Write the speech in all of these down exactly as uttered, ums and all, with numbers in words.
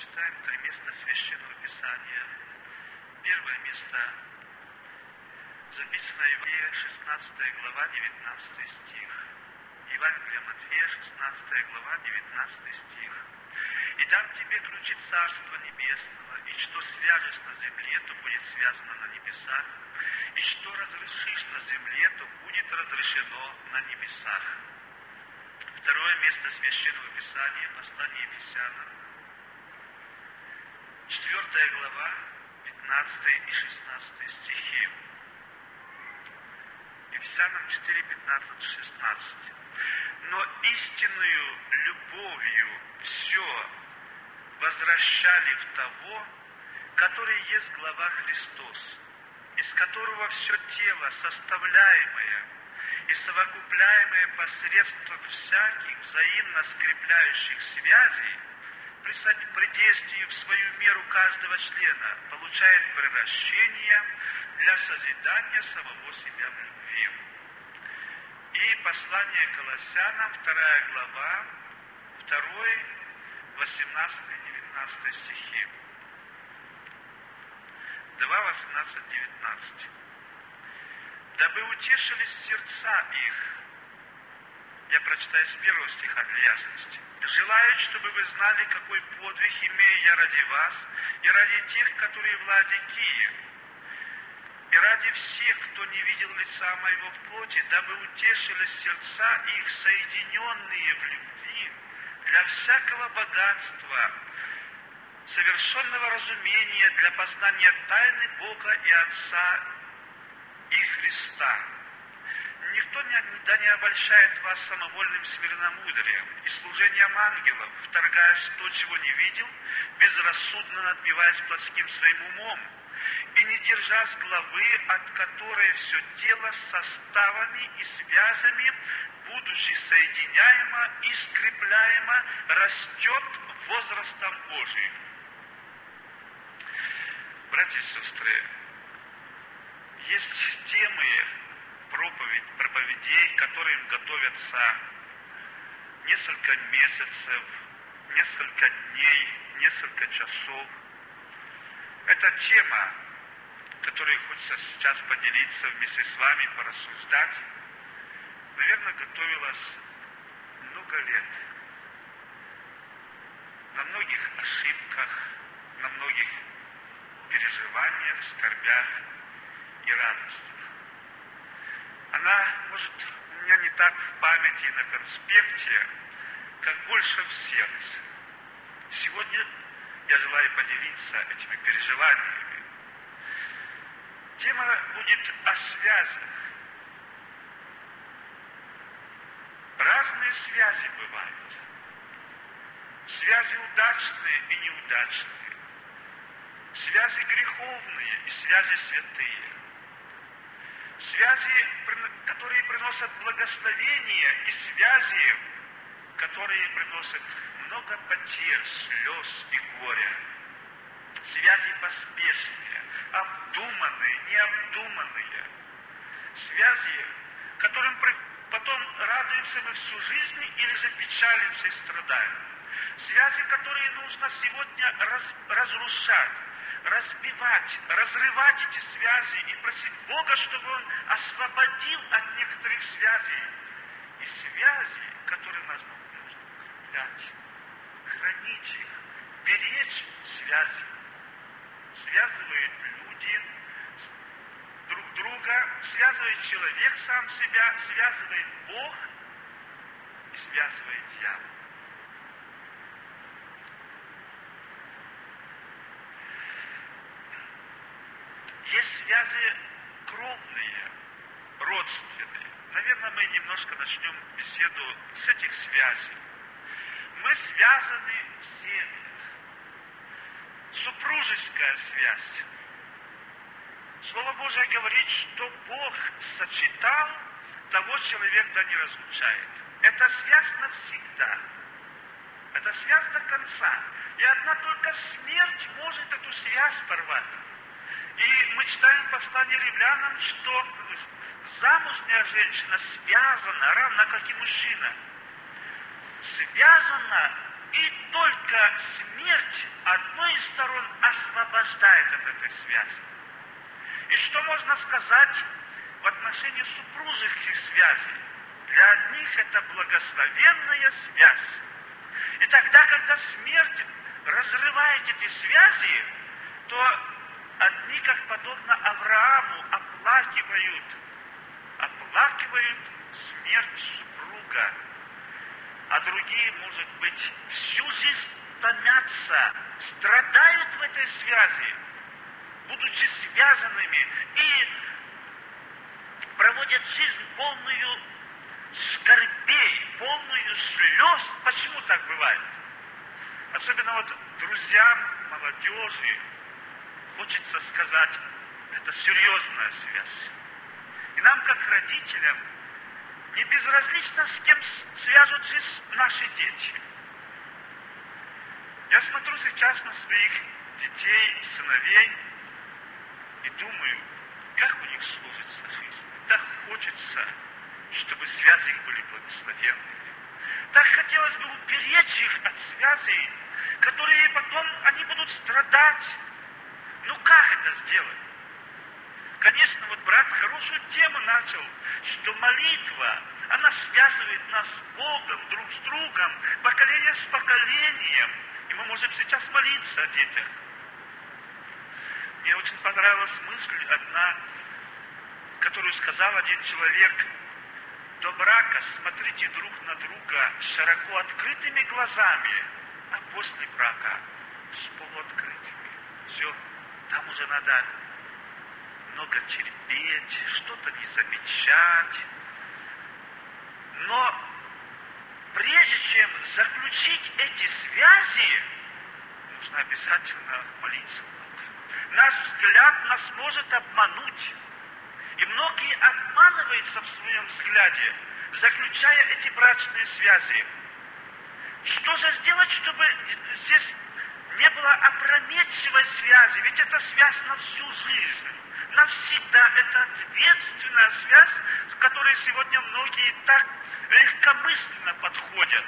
прочитаем три места Священного Писания. Первое место записано Еврея, шестнадцатая глава, девятнадцатый стих. Евангелие Матфея, шестнадцатая глава, девятнадцатый стих. «И дам тебе ключи Царства Небесного, и что свяжешь на земле, то будет связано на небесах, и что разрешишь на земле, то будет разрешено на небесах». Второе место Священного Писания, послание Ефесянам, четвертая глава, пятнадцатый и шестнадцатый стихи. Ефесянам четыре, пятнадцать, шестнадцать. «Но истинную любовью все возвращали в того, который есть глава Христос, из которого все тело, составляемое и совокупляемое посредством всяких взаимно скрепляющих связей, при действии в свою меру каждого члена, получает превращение для созидания самого себя в любви». И послание Колоссянам, вторая глава, второй, восемнадцатый, девятнадцатый стихи. два, восемнадцать, девятнадцать. «Дабы утешились сердца их». Я прочитаю с первого стиха для ясности. «Желаю, чтобы вы знали, какой подвиг имею я ради вас и ради тех, которые в Лаодикии, и ради всех, кто не видел лица моего в плоти, дабы утешились сердца их, соединенные в любви, для всякого богатства, совершенного разумения, для познания тайны Бога и Отца и Христа. Никто не, да не обольщает вас самовольным смиренномудрием и служением ангелов, вторгаясь в то, чего не видел, безрассудно надбиваясь плотским своим умом, и не держась главы, от которой все тело с составами и связями, будучи соединяемо и скрепляемо, растет возрастом Божиим». Братья и сестры, есть темы проповедь, проповедей, к которым готовятся несколько месяцев, несколько дней, несколько часов. Это тема, которой хочется сейчас поделиться вместе с вами, порассуждать. Наверное, готовилась много лет. На многих ошибках, на многих переживаниях, скорбях и радостях. Она, может, у меня не так в памяти и на конспекте, как больше в сердце. Сегодня я желаю поделиться этими переживаниями. Тема будет о связях. Разные связи бывают. Связи удачные и неудачные. Связи греховные и связи святые. Связи, которые приносят благословение, и связи, которые приносят много потерь, слез и горя. Связи поспешные, обдуманные, необдуманные. Связи, которым потом радуемся мы всю жизнь или же печалимся и страдаем. Связи, которые нужно сегодня раз, разрушать, разбивать, разрывать эти связи и просить Бога, чтобы Он освободил от некоторых связей. И связи, которые нас нужно укреплять, хранить их, беречь связи. Связывают люди друг друга, связывает человек сам себя, связывает Бог и связывает дьявол. Есть связи кровные, родственные. Наверное, мы немножко начнем беседу с этих связей. Мы связаны в семьях. Супружеская связь. Слово Божие говорит, что Бог сочетал, того человек да не разлучает. Это связь навсегда. Это связь до конца. И одна только смерть может эту связь порвать. И мы читаем в послании Римлянам, что замужняя женщина связана, равно как и мужчина, связана И только смерть одной из сторон освобождает от этой связи. И что можно сказать в отношении супружеских связей? Для одних это благословенная связь. И тогда, когда смерть разрывает эти связи, то одни, как подобно Аврааму, оплакивают, оплакивают смерть супруга, а другие, может быть, всю жизнь томятся, страдают в этой связи, будучи связанными, и проводят жизнь полную скорбей, полную слез. Почему так бывает? Особенно вот друзьям, молодежи, хочется сказать, это серьезная связь. И нам, как родителям, не безразлично, с кем свяжут жизнь наши дети. Я смотрю сейчас на своих детей, сыновей, и думаю, как у них сложится жизнь. Так хочется, чтобы связи их были благословенными. Так хотелось бы уберечь их от связей, которые потом они будут страдать. Ну как это сделать? Конечно, вот брат хорошую тему начал, что молитва, она связывает нас с Богом, друг с другом, поколение с поколением. И мы можем сейчас молиться о детях. Мне очень понравилась мысль одна, которую сказал один человек: до брака смотрите друг на друга широко открытыми глазами, а после брака с полуоткрытыми. Все, там уже надо много терпеть, что-то не замечать. Но прежде чем заключить эти связи, нужно обязательно молиться много. Наш взгляд нас может обмануть. И многие обманываются в своем взгляде, заключая эти брачные связи. Что же сделать, чтобы здесь не было опрометчивой связи? Ведь это связь на всю жизнь, навсегда. Это ответственная связь, к которой сегодня многие так легкомысленно подходят.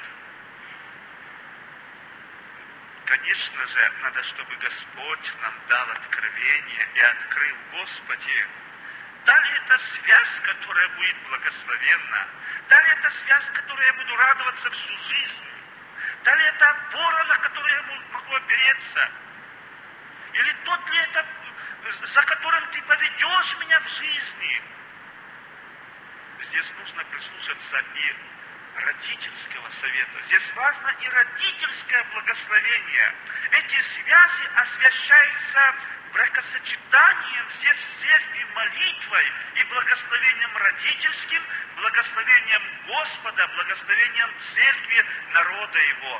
Конечно же, надо, чтобы Господь нам дал откровение и открыл: Господи, да ли это связь, которая будет благословенна? Да ли это связь, которой я буду радоваться всю жизнь? Да ли это опора, на которую я могу опереться? Или тот ли это, за которым ты поведешь меня в жизни? Здесь нужно прислушаться и родительского совета. Здесь важно и родительское благословение. Эти связи освящаются бракосочетанием здесь в церкви, молитвой и благословением родительским, благословением Господа, благословением церкви, народа Его.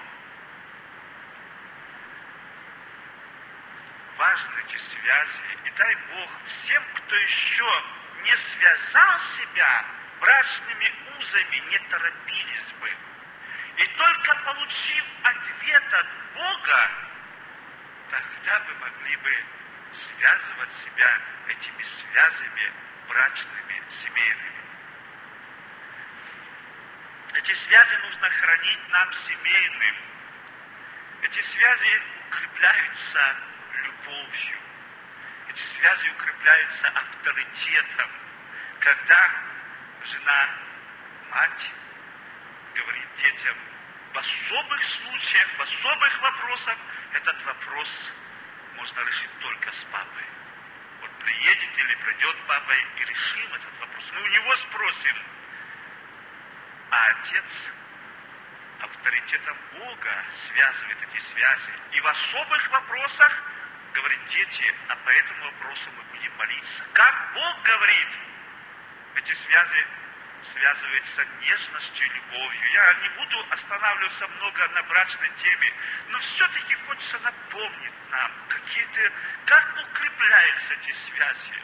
Важны эти связи, и дай Бог всем, кто еще не связал себя брачными узами, не торопились бы. И только получив ответ от Бога, тогда вы могли бы связывать себя этими связями брачными, семейными. Эти связи нужно хранить нам семейным. Эти связи укрепляются любовью. Эти связи укрепляются авторитетом. Когда жена, мать говорит детям: в особых случаях, в особых вопросах этот вопрос можно решить только с папой. Вот приедет или придет папа и решим этот вопрос. Мы у него спросим. А отец авторитетом Бога связывает эти связи. И в особых вопросах говорит: дети, а по этому вопросу мы будем молиться. Как Бог говорит, эти связи связываются нежностью и любовью. Я не буду останавливаться много на брачной теме, но все-таки хочется напомнить нам, какие-то, как укрепляются эти связи.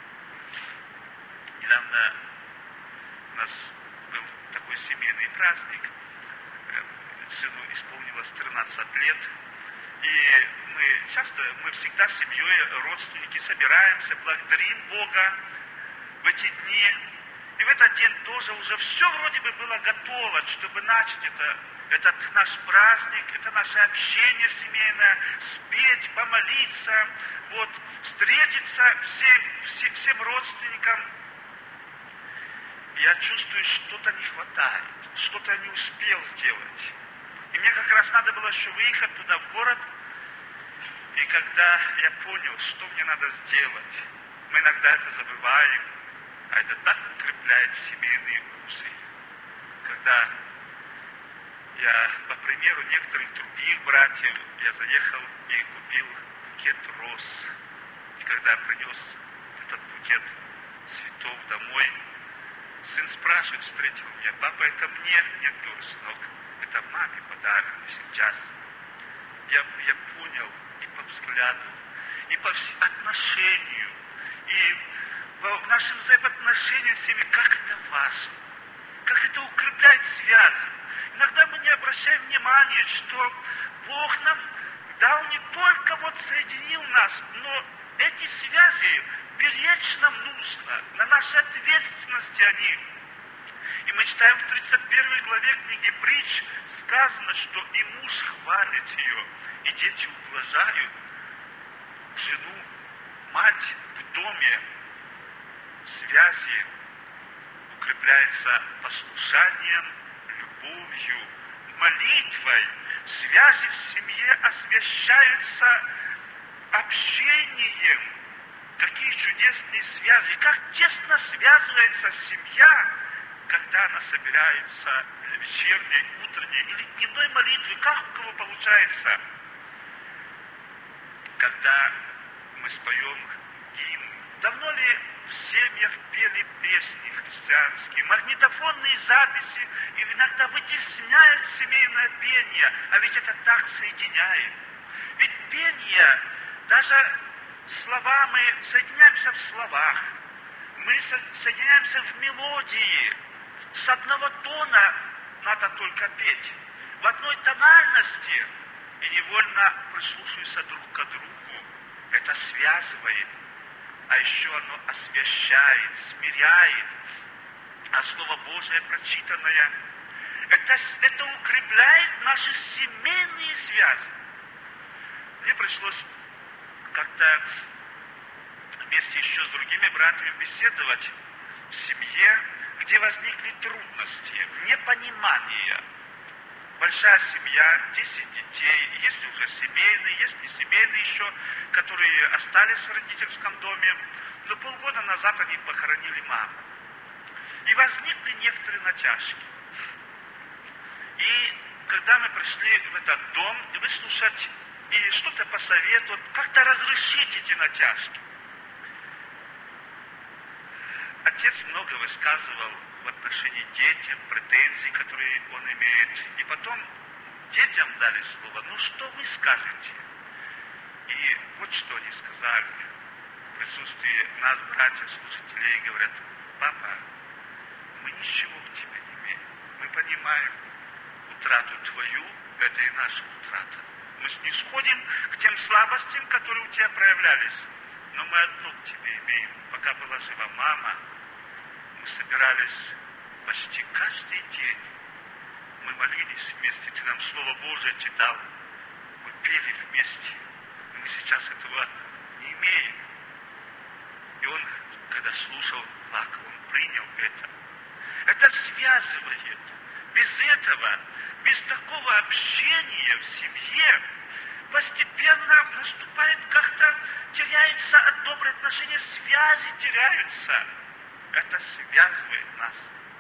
Недавно у нас был такой семейный праздник. Сыну исполнилось тринадцать лет. И мы часто, мы всегда с семьей, родственники собираемся, благодарим Бога в эти дни. И в этот день тоже уже все вроде бы было готово, чтобы начать это этот наш праздник, это наше общение семейное, спеть, помолиться, вот, встретиться всем, всем, всем родственникам. Я чувствую, что-то не хватает, что-то я не успел сделать. И мне как раз надо было еще выехать туда, в город. И когда я понял, что мне надо сделать, мы иногда это забываем, а это так укрепляет семейные узы. Когда я, по примеру некоторых других братьев, я заехал и купил букет роз. И когда я принес этот букет цветов домой, сын спрашивает, встретил меня: папа, это мне? Нет, говорю, сынок, это маме подарок сейчас. Я, я понял и по взгляду, и по отношению, и в нашем взаимоотношении с семьей, как это важно, как это укрепляет связи. Иногда мы не обращаем внимания, что Бог нам дал не только вот соединил нас, но эти связи беречь нам нужно, на нашей ответственности они. И мы читаем в тридцать первой главе книги Притч, сказано, что и муж хвалит ее, и дети ублажают жену, мать в доме. Связи укрепляются послушанием, любовью, молитвой. Связи в семье освящаются общением. Какие чудесные связи, как тесно связывается семья, когда она собирается для вечерней, утренней или дневной молитвы. Как у кого получается? Когда мы споем гимн. Давно ли в семьях пели песни христианские? Магнитофонные записи иногда вытесняют семейное пение, а ведь это так соединяет. Ведь пение, даже слова, мы соединяемся в словах, мы соединяемся в мелодии. С одного тона надо только петь, в одной тональности, и невольно прислушиваясь друг к другу. Это связывает, а еще оно освящает, смиряет. А Слово Божие прочитанное, это, это укрепляет наши семейные связи. Мне пришлось как-то вместе еще с другими братьями беседовать в семье, где возникли трудности, непонимание. Большая семья, десять детей, есть уже семейные, есть не семейные еще, которые остались в родительском доме, но полгода назад они похоронили маму. И возникли некоторые натяжки. И когда мы пришли в этот дом, выслушать и что-то посоветовать, как-то разрешить эти натяжки. Отец много высказывал в отношении детям, претензий, которые он имеет. И потом детям дали слово: ну что вы скажете? И вот что они сказали в присутствии нас, братьев, служителей, говорят: папа, мы ничего к тебе не имеем. Мы понимаем утрату твою, это и наша утрата. Мы не сходим к тем слабостям, которые у тебя проявлялись, но мы одно к тебе имеем. Пока была жива мама, мы собирались почти каждый день. Мы молились вместе, ты нам Слово Божие читал. Мы пели вместе. Мы сейчас этого не имеем. И он, когда слушал, плакал, он принял это. Это связывает. Без этого, без такого общения в семье, постепенно наступает как-то, теряется от добрых отношений, связи теряются. Это связывает нас.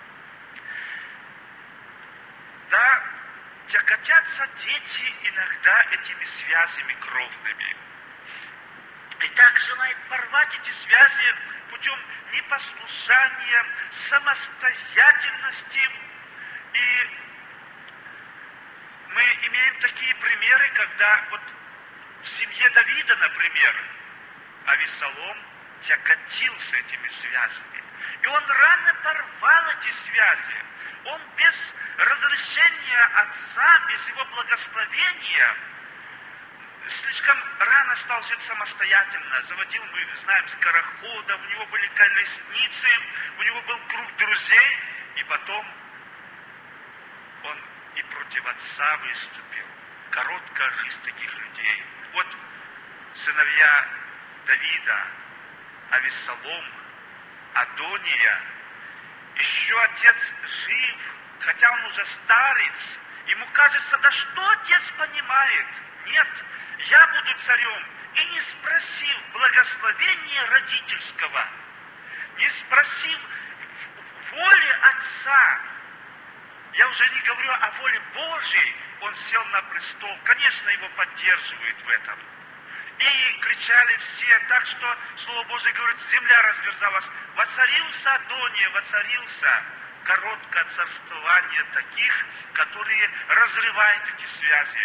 Да, тяготятся дети иногда этими связями кровными. И так желает порвать эти связи путем непослушания, самостоятельности. И мы имеем такие примеры, когда вот в семье Давида, например, Авессалом тяготился этими связями. И он рано порвал эти связи. Он без разрешения отца, без его благословения, слишком рано стал жить самостоятельно. Заводил, мы знаем, скорохода, у него были колесницы, у него был круг друзей. И потом он и против отца выступил. Короткая жизнь таких людей. Вот сыновья Давида, Авессалом, Адония. Еще отец жив, хотя он уже старец. Ему кажется, да что отец понимает? Нет, я буду царем. И не спросив благословения родительского, не спросив воли отца, я уже не говорю о воле Божьей, он сел на престол. Конечно, его поддерживают в этом. И кричали все так, что Слово Божие говорит, земля разверзалась. Воцарился Адония, воцарился. Короткое царствование таких, которые разрывают эти связи.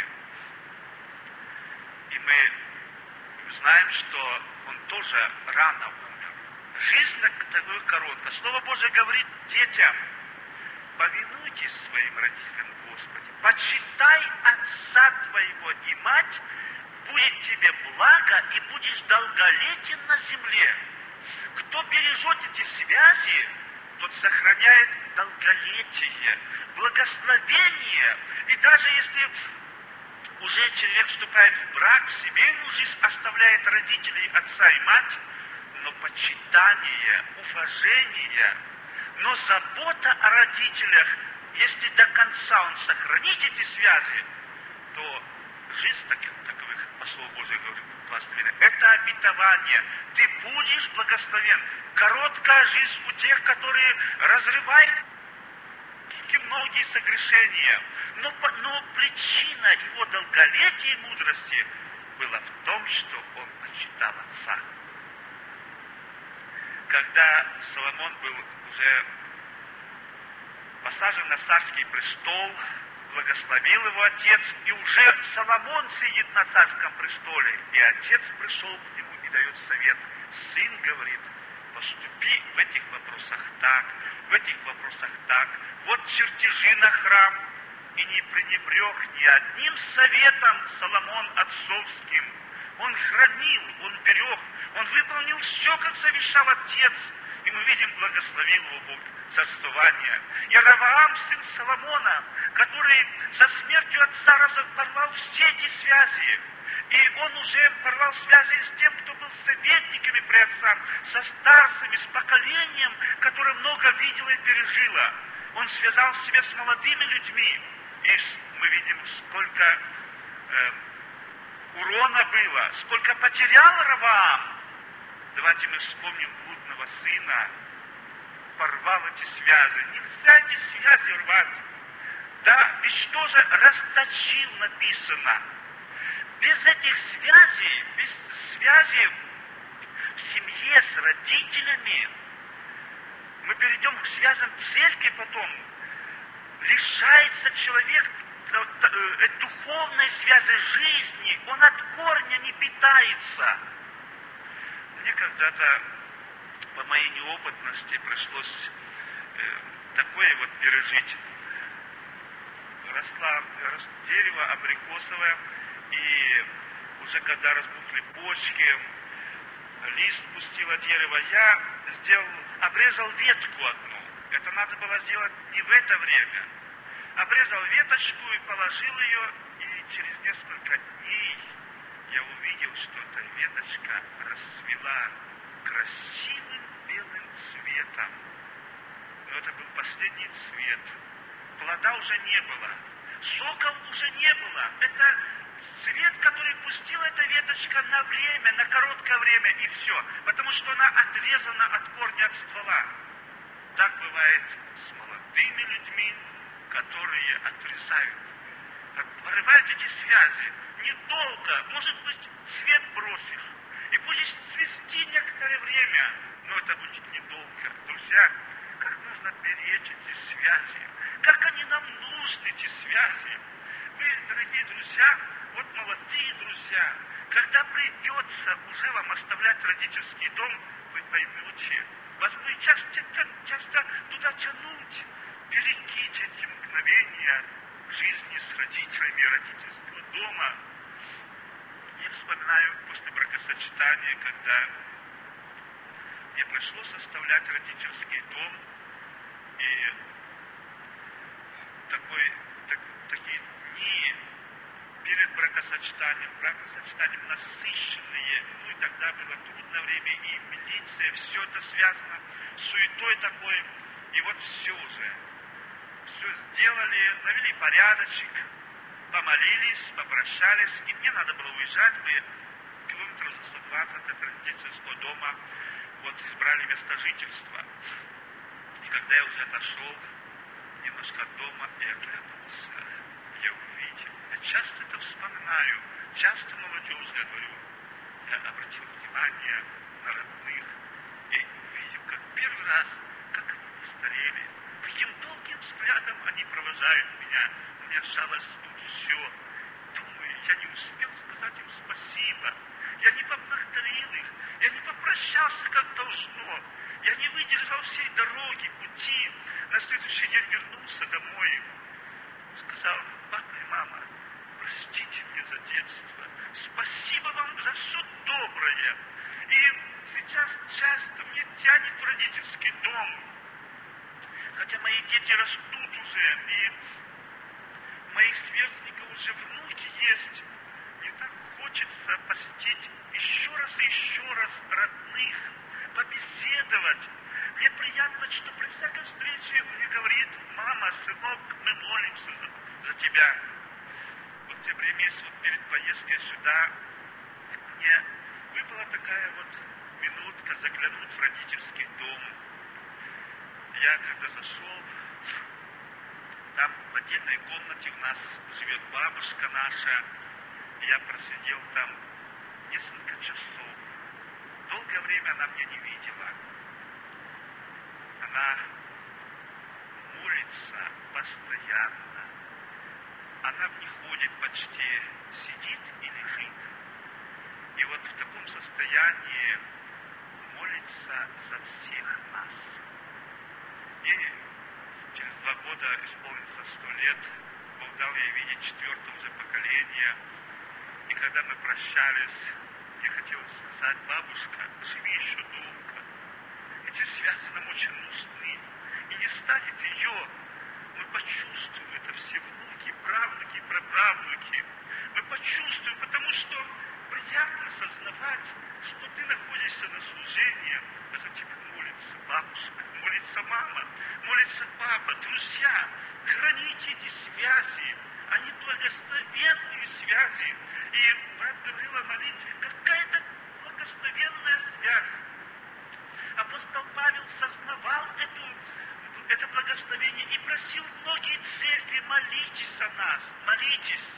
И мы знаем, что он тоже рано умер. Жизнь такой короткая. Слово Божие говорит детям, повинуйтесь своим родителям, Господи. Почитай отца твоего и мать, будет тебе благо и будешь долголетен на земле. Кто бережет эти связи, тот сохраняет долголетие, благословение. И даже если уже человек вступает в брак, в семейную жизнь, оставляет родителей, отца и мать, но почитание, уважение, но забота о родителях, если до конца он сохранит эти связи, то жизнь таких, таковых, по Слову Божию говорю, благословенна. Это обетование. Ты будешь благословен. Короткая жизнь у тех, которые разрывают многие согрешения. Но, но причина его долголетия и мудрости была в том, что он почитал отца. Когда Соломон был уже посажен на царский престол, благословил его отец, и уже Соломон сидит на царском престоле, и отец пришел к нему и дает совет. Сын говорит, поступи в этих вопросах так, в этих вопросах так. Вот чертежи на храм, и не пренебрег ни одним советом Соломон отцовским. Он хранил, он берег, он выполнил все, как завещал отец. И мы видим, благословил его Бог царствование. И Раваам, сын Соломона, который со смертью отца разорвал все эти связи. И он уже порвал связи с тем, кто был советниками при отцах, со старцами, с поколением, которое много видело и пережило. Он связал себя с молодыми людьми. И мы видим, сколько э, урона было, сколько потерял Раваам. Давайте мы вспомним блудного сына, порвал эти связи. Нельзя эти связи рвать. Да, ведь что же расточил написано? Без этих связей, без связи в семье с родителями, мы перейдем к связям в церкви потом. Лишается человек духовной связи жизни, он от корня не питается. Мне когда-то, по моей неопытности, пришлось э, такое вот пережить. Росла, рос, дерево абрикосовое, и уже когда разбухли почки, лист пустило дерево, я сделал, обрезал ветку одну. Это надо было сделать не в это время. Обрезал веточку и положил ее, и через несколько дней я увидел, что эта веточка расцвела красивым белым цветом. Но это был последний цвет. Плода уже не было. Соков уже не было. Это цвет, который пустила эта веточка на время, на короткое время, и все. Потому что она отрезана от корня, от ствола. Так бывает с молодыми людьми, которые отрезают, порывают эти связи. Недолго, может быть, свет бросишь, и будешь цвести некоторое время, но это будет недолго. Друзья, как нужно беречь эти связи, как они нам нужны, эти связи. Вы, дорогие друзья, вот молодые друзья, когда придется уже вам оставлять родительский дом, вы поймете, вас будет часто, часто туда тянуть. Берегите эти мгновения жизни с родителями родительского дома. Я вспоминаю после бракосочетания, когда мне пришлось оставлять родительский дом, и такой, так, такие дни перед бракосочетанием, бракосочетанием насыщенные, ну и тогда было трудное время, и милиция, все это связано с суетой такой, и вот все уже, все сделали, навели порядочек, помолились, попрощались, и мне надо было уезжать, мы километров за сто двадцать от родительского дома вот избрали место жительства. И когда я уже отошел немножко от дома и оглянулся, я увидел, я часто это вспоминаю, часто молодежи, я говорю, я обратил внимание на родных, и увидел, как первый раз, как они постарели, каким долгим взглядом они провожают меня, у меня сжалось тут все. Думаю, я не успел сказать им спасибо, я не поблагодарил их, я не попрощался, как должно, я не выдержал всей дороги, пути, на следующий день вернулся домой, сказал: папа и мама, простите мне за детство, спасибо вам за все доброе. И сейчас часто мне тянет в родительский дом, хотя мои дети растут уже, и моих сверстников уже внуки есть. Мне так хочется посетить еще раз и еще раз родных, побеседовать. Мне приятно, что при всякой встрече мне говорит: мама, сынок, мы молимся за, за тебя. В октябре месяце, вот перед поездкой сюда, мне выпала такая вот минутка заглянуть в родительский дом. Я когда зашел, там в отдельной комнате у нас живет бабушка наша, и я просидел там несколько часов. Долгое время она меня не видела. Она молится постоянно. Она не ходит почти, сидит и лежит. И вот в таком состоянии молится за всех нас. И через два года исполнится сто лет, Бог дал ей видеть четвертое уже поколение. И когда мы прощались, мне хотелось сказать: бабушка, живи еще долго. Эти связи нам очень нужны. И не станет ее, мы почувствуем это все внуки, правнуки, праправнуки. Мы почувствуем, потому что приятно осознавать, что ты находишься на служении, а за тебя молится бабушка, молится мама, молится папа, друзья. Храните эти связи, они благословенные связи. И брат говорил о молитве, какая-то благословенная связь. Апостол Павел сознавал эту, это благословение и просил многие церкви: молитесь о нас, молитесь.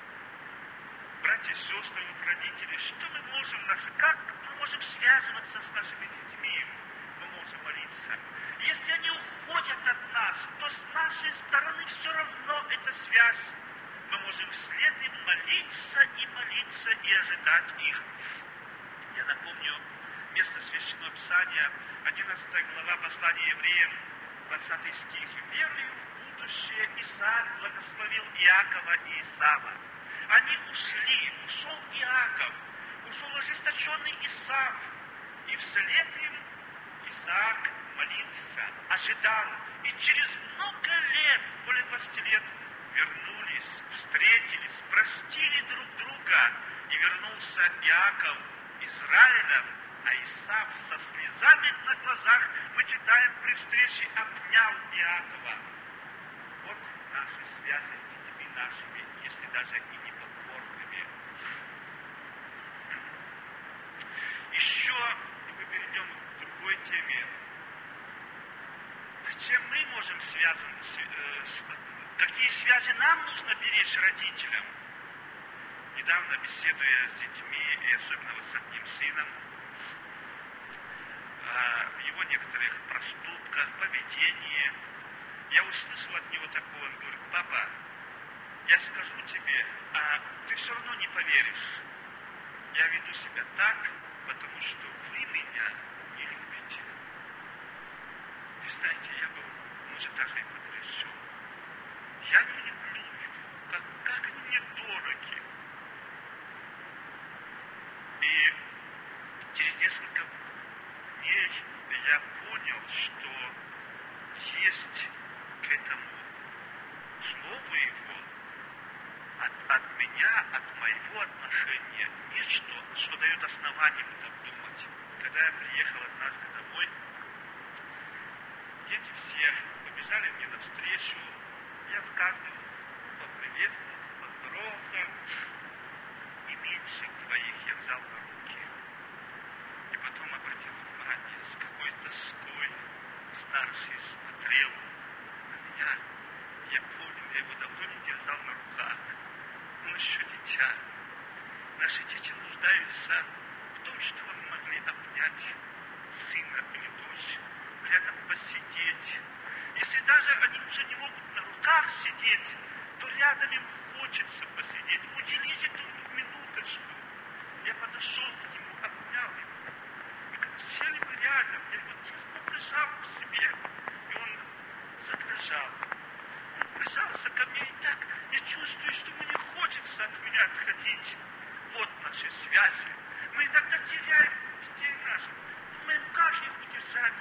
Братья и сестры, вот родители, что мы можем, как мы можем связываться с нашими детьми? Мы можем молиться. Если они уходят от нас, то с нашей стороны все равно эта связь. Мы можем вслед им молиться и молиться и ожидать их. Я напомню место Священного Писания, одиннадцатая глава послания евреям, двадцатый стих. «Верою в будущее Исаак благословил Иакова и Исава. Они ушли, ушел Иаков, ушел ожесточенный Исав, и вслед им Исаак молился, ожидал, и через много лет, более двадцати лет, вернулись, встретились, простили друг друга, и вернулся Иаков Израилем, а Исав со слезами на глазах, мы читаем, при встрече обнял Иакова. Вот наши связи с детьми нашими, если даже и непокорными. Еще мы перейдем к другой теме. С чем мы можем связаны, какие связи нам нужно беречь родителям? Недавно, беседуя с детьми, и особенно вот с одним сыном, в его некоторых проступках, поведении, я услышал от него такое: он говорит: папа, я скажу тебе, а ты все равно не поверишь. Я веду себя так, потому что вы меня не любите. И знаете, я был, может, даже и потрясен. Я не люблю его, как, как они мне дороги. И через несколько дней я понял, что есть к этому слову его меня, от моего отношения, нет что, что дает основание мне так думать. Когда я приехал однажды домой, дети все побежали мне навстречу, я с каждым поприветствовал, поздоровался, и меньше двоих я взял на руки. И потом обратил внимание, с какой тоской старший смотрел на меня. Я понял, я его давно не держал на руках. Он еще дитя. Наши дети нуждаются в том, чтобы мы могли обнять сына или дочь, рядом посидеть. Если даже они уже не могут на руках сидеть, то рядом им хочется посидеть. Уделите тут минуточку. Я подошел к нему, обнял его. И как сели мы рядом, я его тесно прижал к себе, и он задрожал. Он прижался ко мне, и так я чувствую, что ему не хочется от меня отходить. Вот наши связи. Мы иногда теряем детей наших, думаем, как их удержать.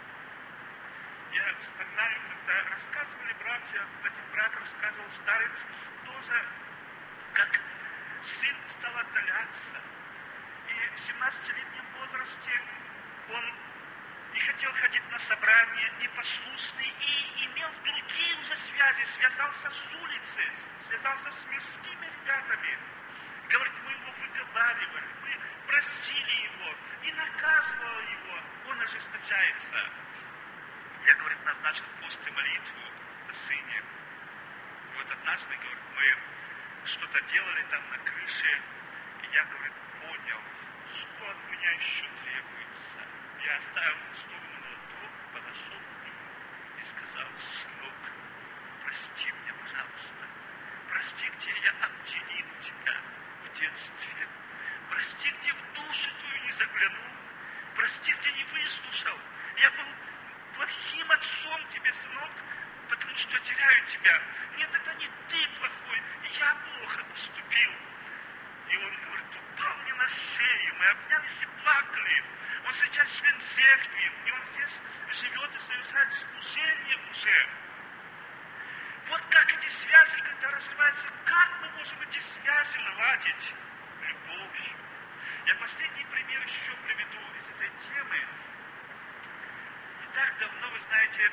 Я вспоминаю, когда рассказывали братья, один брат рассказывал старец, тоже, как сын стал отдаляться. И в семнадцатилетнем возрасте он не хотел ходить на собрания, непослушный, и имел другие уже связи, связался с улицей, связался с мирскими ребятами. Говорит, мы его выговаривали, мы просили его, и наказывал его, он ожесточается. Я, говорит, назначил пост и молитву о сыне. И вот однажды, говорит, мы что-то делали там на крыше, и я, говорит, понял, что от меня еще требуется. Я оставил в сторону молоток, подошел к нему и сказал, сынок, прости меня, пожалуйста. Прости, где я обделил тебя в детстве. Прости, где в душу твою не заглянул. Прости, где не выслушал. Я был плохим отцом тебе, сынок, потому что теряю тебя. Нет, это не ты плохой, я плохо поступил. И он, говорит, упал мне на шею, мы обнялись и плакали. Он сейчас член церкви, и он здесь живет и совершает служение уже. Вот как эти связи, когда развиваются, как мы можем эти связи наладить? Любовью. Я последний пример еще приведу из этой темы. Не так давно, вы знаете,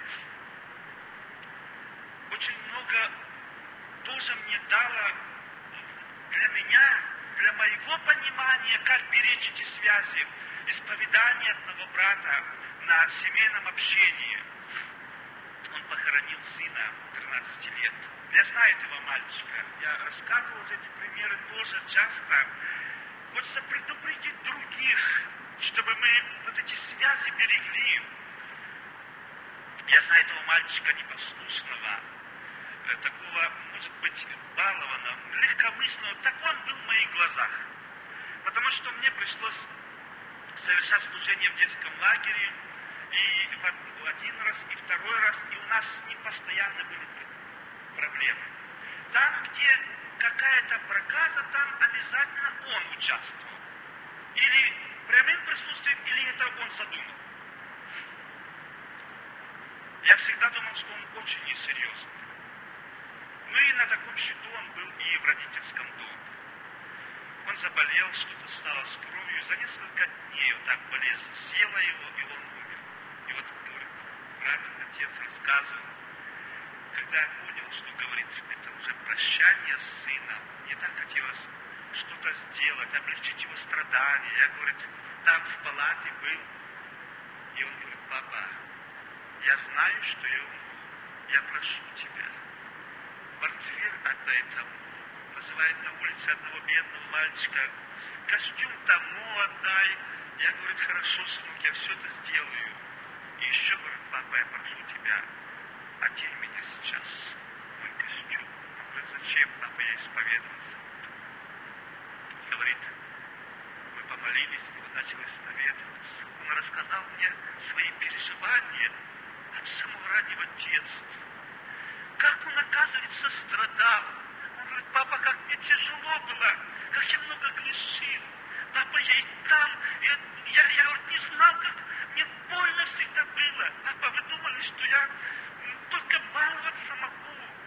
очень много тоже мне дало для меня, для моего понимания, как беречь эти связи, исповедание одного брата на семейном общении. Он похоронил сына тринадцати лет. Я знаю этого мальчика. Я рассказывал уже эти примеры тоже часто. Хочется предупредить других, чтобы мы вот эти связи берегли. Я знаю этого мальчика непослушного, такого, может быть, балованного, легкомысленного. Так он был в моих глазах. Потому что мне пришлось совершать служение в детском лагере, и один раз, и второй раз, и у нас с ним постоянно были проблемы. Там, где какая-то проказа, там обязательно он участвовал. Или прямым присутствием, или это он задумал. Я всегда думал, что он очень несерьезный. Ну и на таком счету он был и в родительском доме. Он заболел, что-то стало с кровью, за несколько дней вот так болезнь съела его, и он умер. И вот, говорит, брат, отец рассказывал, когда я понял, что, говорит, это уже прощание с сыном, мне так хотелось что-то сделать, облегчить его страдания. Я, говорит, там в палате был, и он говорит, папа, я знаю, что я умру, я прошу тебя, портфель отдай тому, называет на улице одного бедного мальчика, костюм тому отдай. Я, говорит, хорошо, сынок, я все это сделаю. И еще, говорит, папа, я прошу тебя, одень меня сейчас, мой костюм. Он говорит, зачем, папа, я исповедоваться буду. Говорит, мы помолились, и он начал исповедоваться. Он рассказал мне свои переживания от самого раннего детства. Как он, оказывается, страдал. Он говорит, папа, как мне тяжело было, как я много грешил. Папа, я и там, я, я, я вот не знал, как мне больно всегда было. Папа, вы думали, что я только баловаться могу.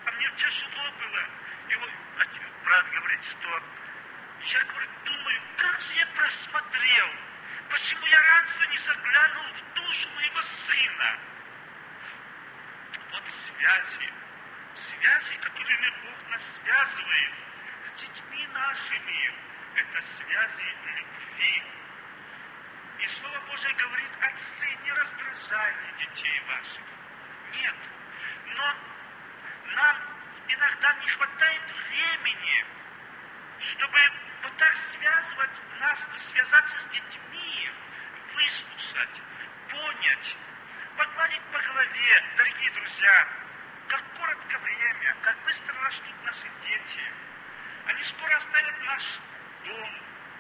а мне тяжело было. И вот брат говорит, что я, говорит, думаю, как же я просмотрел, почему я раньше не заглянул в душу моего сына. Вот связи, связи, которыми Бог нас связывает с детьми нашими, это связи любви. И Слово Божие говорит, отцы, не раздражайте детей ваших. Нет, но нам иногда не хватает времени, чтобы вот так связывать нас, связаться с детьми, выслушать, понять, погладить по голове, дорогие друзья, как коротко время, как быстро растут наши дети. Они скоро оставят наш дом.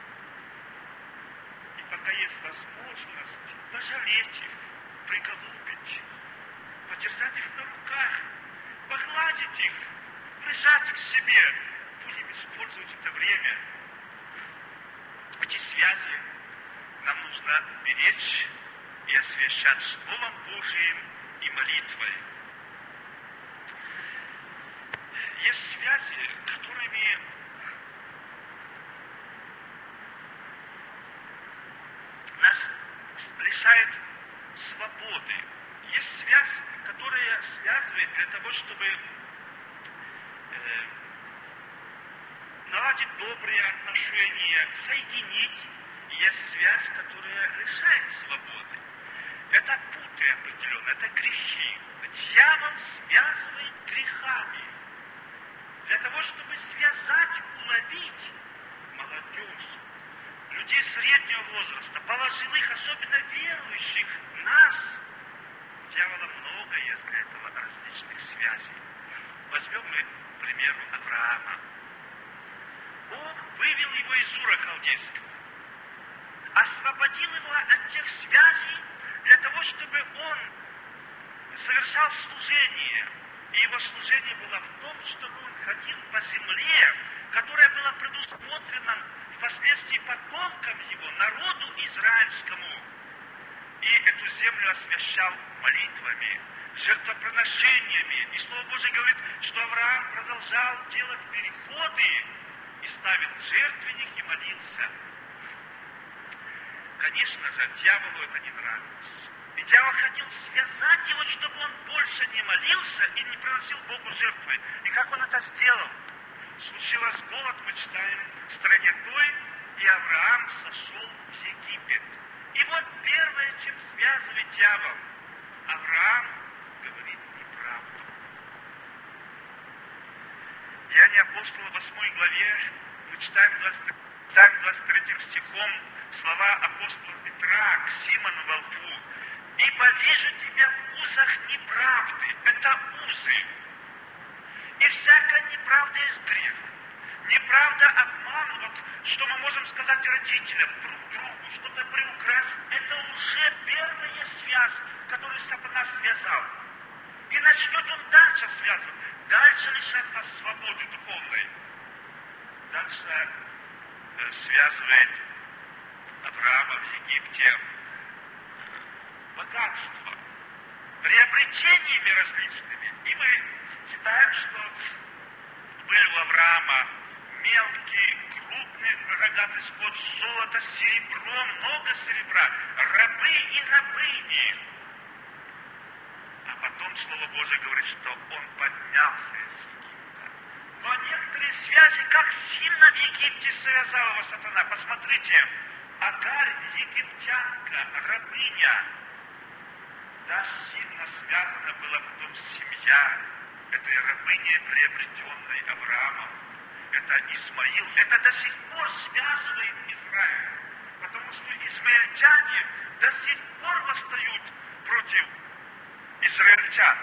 И пока есть возможность пожалеть их, приголубить, подержать их на руках, погладить их, прижать их к себе, будем использовать это время. Эти связи нам нужно беречь и освящать Словом Божиим и молитвой. Есть связи, которыми нас лишает свободы. Есть связь, которая связывает для того, чтобы э, наладить добрые отношения, соединить. И есть связь, которая лишает свободы. Это путы определенные, это грехи. Дьявол связывает грехами. Для того, чтобы связать, уловить молодежь, людей среднего возраста, положенных, особенно верующих, нас. У дьявола много есть для этого различных связей. Возьмем мы, к примеру, Авраама. Бог вывел его из Ура Халдейского, освободил его от тех связей для того, чтобы он совершал служение. И его служение было в том, чтобы он ходил по земле, которая была предусмотрена впоследствии потомкам его, народу израильскому. И эту землю освящал молитвами, жертвоприношениями. И Слово Божие говорит, что Авраам продолжал делать переходы и ставил жертвенник и молился. Конечно же, дьяволу это не нравилось. И дьявол хотел связать его, чтобы он больше не молился и не приносил Богу жертвы. И как он это сделал? Случилось голод, мы читаем в стране той, и Авраам сошел в Египет. И вот первое, чем связывает дьявол, Авраам говорит неправду. Деяния апостола в восьмой главе мы читаем двадцать третьим стихом слова апостола Петра к Симону во лбу. «Ибо вижу тебя в узах неправды». Это узы. И всякая неправда есть грех. Неправда, обман, вот, что мы можем сказать родителям, друг другу, что-то приукрасить, это уже первая связь, которую сатана связал. И начнет он дальше связывать, дальше лишать нас свободы духовной. Дальше э, связывает Авраама в Египте богатство, приобретениями различными. И мы читаем, что был у Авраама мелкий, крупный, рогатый скот, золото, серебро, много серебра, рабы и рабыни. А потом Слово Божие говорит, что он поднялся из Египта. Но некоторые связи, как сильно в Египте связала его сатана. Посмотрите, Агарь, египтянка, рабыня, да, сильно связана была потом семья этой рабыни, приобретенной Авраамом. Это Исмаил. Это до сих пор связывает Израиль. Потому что израильтяне до сих пор восстают против израильтян.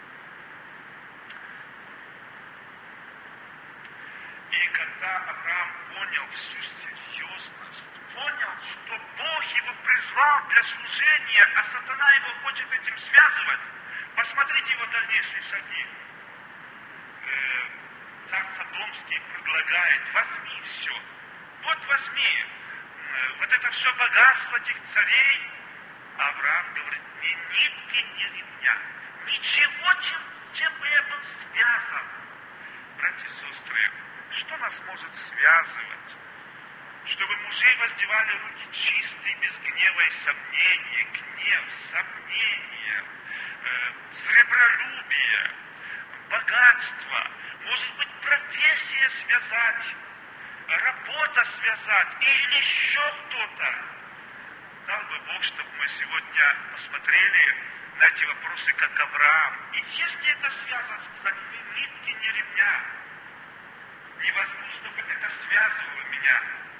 И когда Авраам понял всю серьезность, понял, что Бог его призвал для служения, а сатана его хочет этим связывать, посмотрите его дальнейшие шаги. Э, царь Содомский предлагает: возьми все. Вот возьми. Э, вот это все богатство этих царей. Авраам говорит: ни нитки, ни ремня. Ничего, чем чем бы я был связан. Братья и сестры, что нас может связывать? Чтобы мужей воздевали руки чистые, без гнева и сомнения, гнев, сомнения, э, сребролюбие, богатство, может быть, профессия связать, работа связать или еще кто-то. Дал бы Бог, чтобы мы сегодня посмотрели на эти вопросы, как Авраам. И если это связано, сказать, ни нитки, ни ремня, не возьму, чтобы это связывало меня.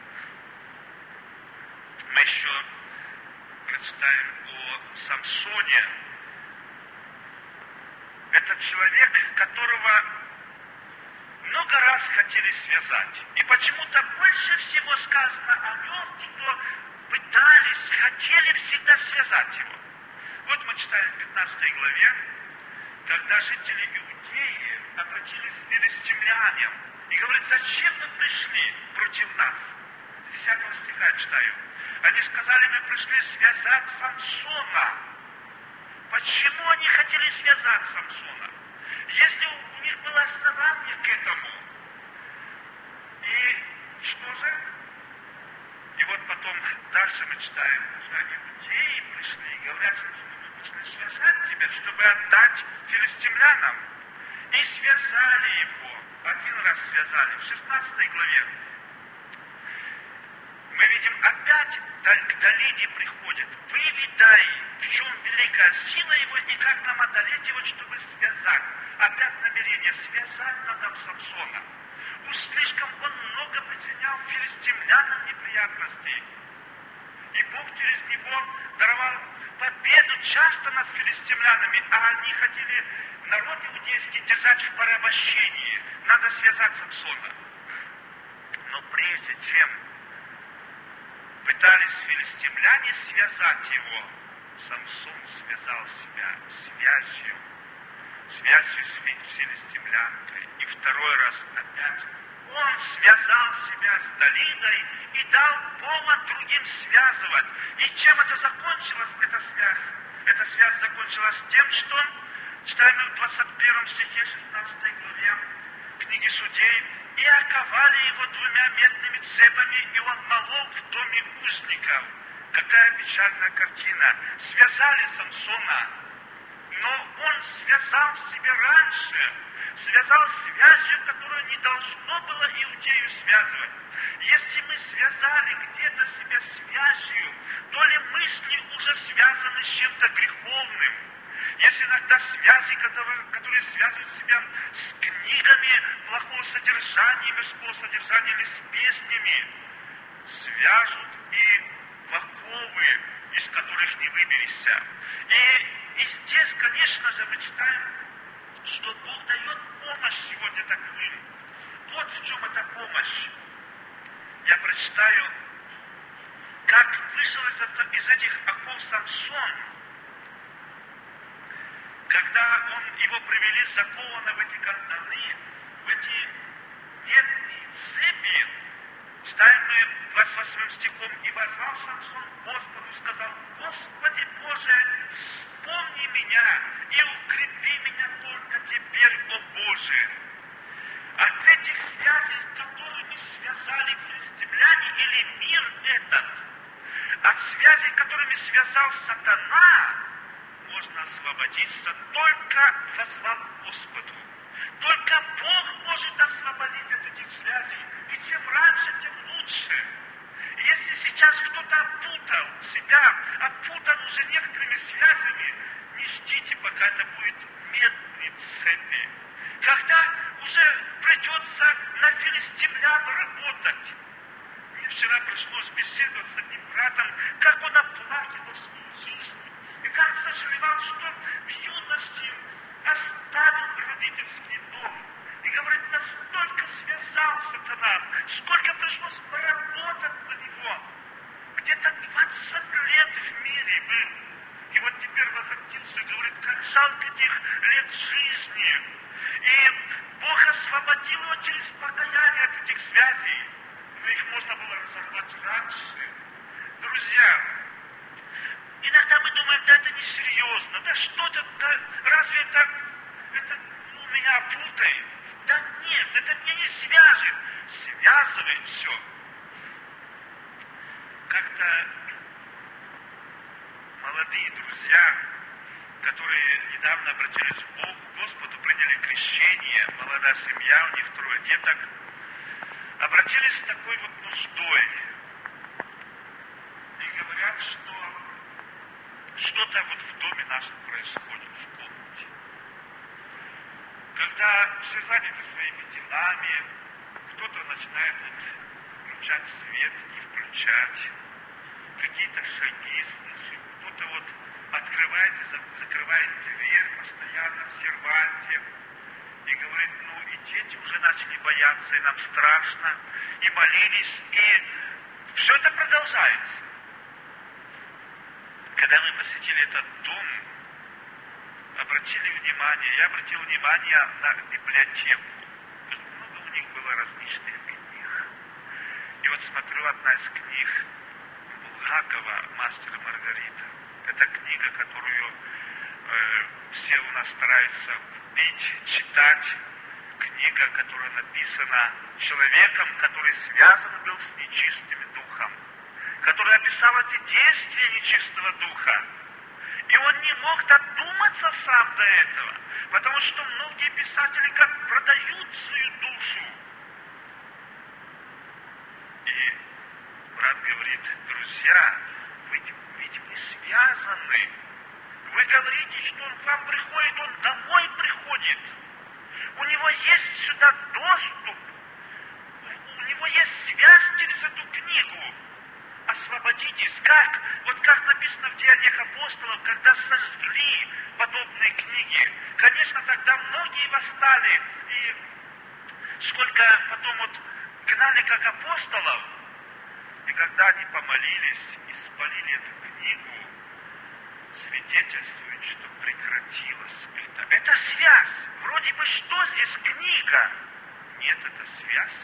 Мы еще прочитаем о Самсоне. Это человек, которого много раз хотели связать. И почему-то больше всего сказано о нем, что пытались, хотели всегда связать его. Вот мы читаем в пятнадцатой главе, когда жители Иудеи обратились к филистимлянам и говорят, зачем вы пришли против нас? десятого стиха читаю. Они сказали, мы пришли связать Самсона. Почему они хотели связать Самсона? Если у них было основание к этому. И что же? И вот потом дальше мы читаем, что иудеи пришли и говорят, мы пришли связать тебя, чтобы отдать филистимлянам. И связали его. Один раз связали. В шестнадцатой главе. Мы видим, опять к Далиде приходит. Выведай, в чем великая сила его, и как нам одолеть его, чтобы связать. Опять намерение связать надо Самсона. Уж слишком он много причинял филистимлянам неприятностей. И Бог через него даровал победу часто над филистимлянами, а они хотели народ иудейский держать в порабощении. Надо связать Самсона. Но прежде чем пытались филистимляне связать его, Самсон связал себя связью, связью с филистимлянкой. И второй раз опять он связал себя с Далидой и дал повод другим связывать. И чем это закончилось, эта связь? Эта связь закончилась тем, что, читаем в двадцать первом стихе шестнадцатой главе книги Судей, и оковали его двумя медными цепами, и он молол в доме узников. Какая печальная картина. Связали Самсона, но он связал себя раньше, связал связью, которую не должно было иудею связывать. Если мы связали где-то себя связью, то ли мысли уже связаны с чем-то греховным. Есть иногда связи, которые, которые связывают себя с книгами плохого содержания, мирского содержания или с песнями. Свяжут и в оковы, из которых не выберешься. И, и здесь, конечно же, мы читаем, что Бог дает помощь сегодня таковым. Вот в чем эта помощь. Я прочитаю, как вышел из, из этих оков Самсон, когда он, его привели закованно в эти кандалы, в эти медные цепи. Читаем мы двадцать восьмым стихом, и возвал Самсон к Господу, сказал, Господи Боже, вспомни меня и укрепи меня только теперь, о Боже. От этих связей, с которыми связали филистимляне или мир этот, от связей, которыми связал сатана, можно освободиться, только возвав Господу. Только Бог может освободить от этих связей. И чем раньше, тем лучше. И если сейчас кто-то опутал себя, опутан уже некоторыми связями, не ждите, пока это будет медные цепи. Когда уже придется на филистимлян работать. Мне вчера пришлось беседовать с одним братом, как он оплакивал свою жизнь. И как сожалевал, что в юности оставил родительский дом. И говорит, настолько связал сатана, сколько пришлось поработать на него. Где-то двадцать лет в мире был. И вот теперь возвратился, говорит, как жалко этих лет жизни. И Бог освободил его через покаяние от этих связей. Но их можно было разорвать раньше. Друзья, иногда мы думаем, да это несерьезно, да что это, да, разве это, это все. Как-то молодые друзья, которые недавно обратились к Богу, Господу, приняли крещение, молодая семья, у них трое деток, обратились с такой вот нуждой. И говорят, что что-то вот в доме нашем происходит, в комнате. Когда все заняты своими делами, кто-то начинает вот включать свет и включать, какие-то шаги слышим, кто-то вот открывает и закрывает дверь постоянно в серванте и говорит, ну и дети уже начали бояться, и нам страшно, и молились, и все это продолжается. Когда мы посетили этот дом, обратили внимание, я обратил внимание на библиотеку. Много у них было различных книг. И вот смотрю, одна из книг Булгакова «Мастер и Маргарита». Это книга, которую э, все у нас стараются купить, читать. Книга, которая написана человеком, который связан был с нечистым духом, который описал эти действия нечистого духа. И он не мог додуматься сам до этого, потому что многие писатели как продают свою душу. И брат говорит, друзья, вы ведь вы связаны. Вы говорите, что он к вам приходит, он домой приходит. У него есть сюда доступ. У него есть связь через эту книгу. Освободитесь. Как? Вот как написано в Деяниях апостолов, когда сожгли подобные книги. Конечно, тогда многие восстали. И сколько потом вот гнали как апостолов. И когда они помолились и спалили эту книгу, свидетельствует, что прекратилось это. Это связь. Вроде бы что здесь книга? Нет, это связь.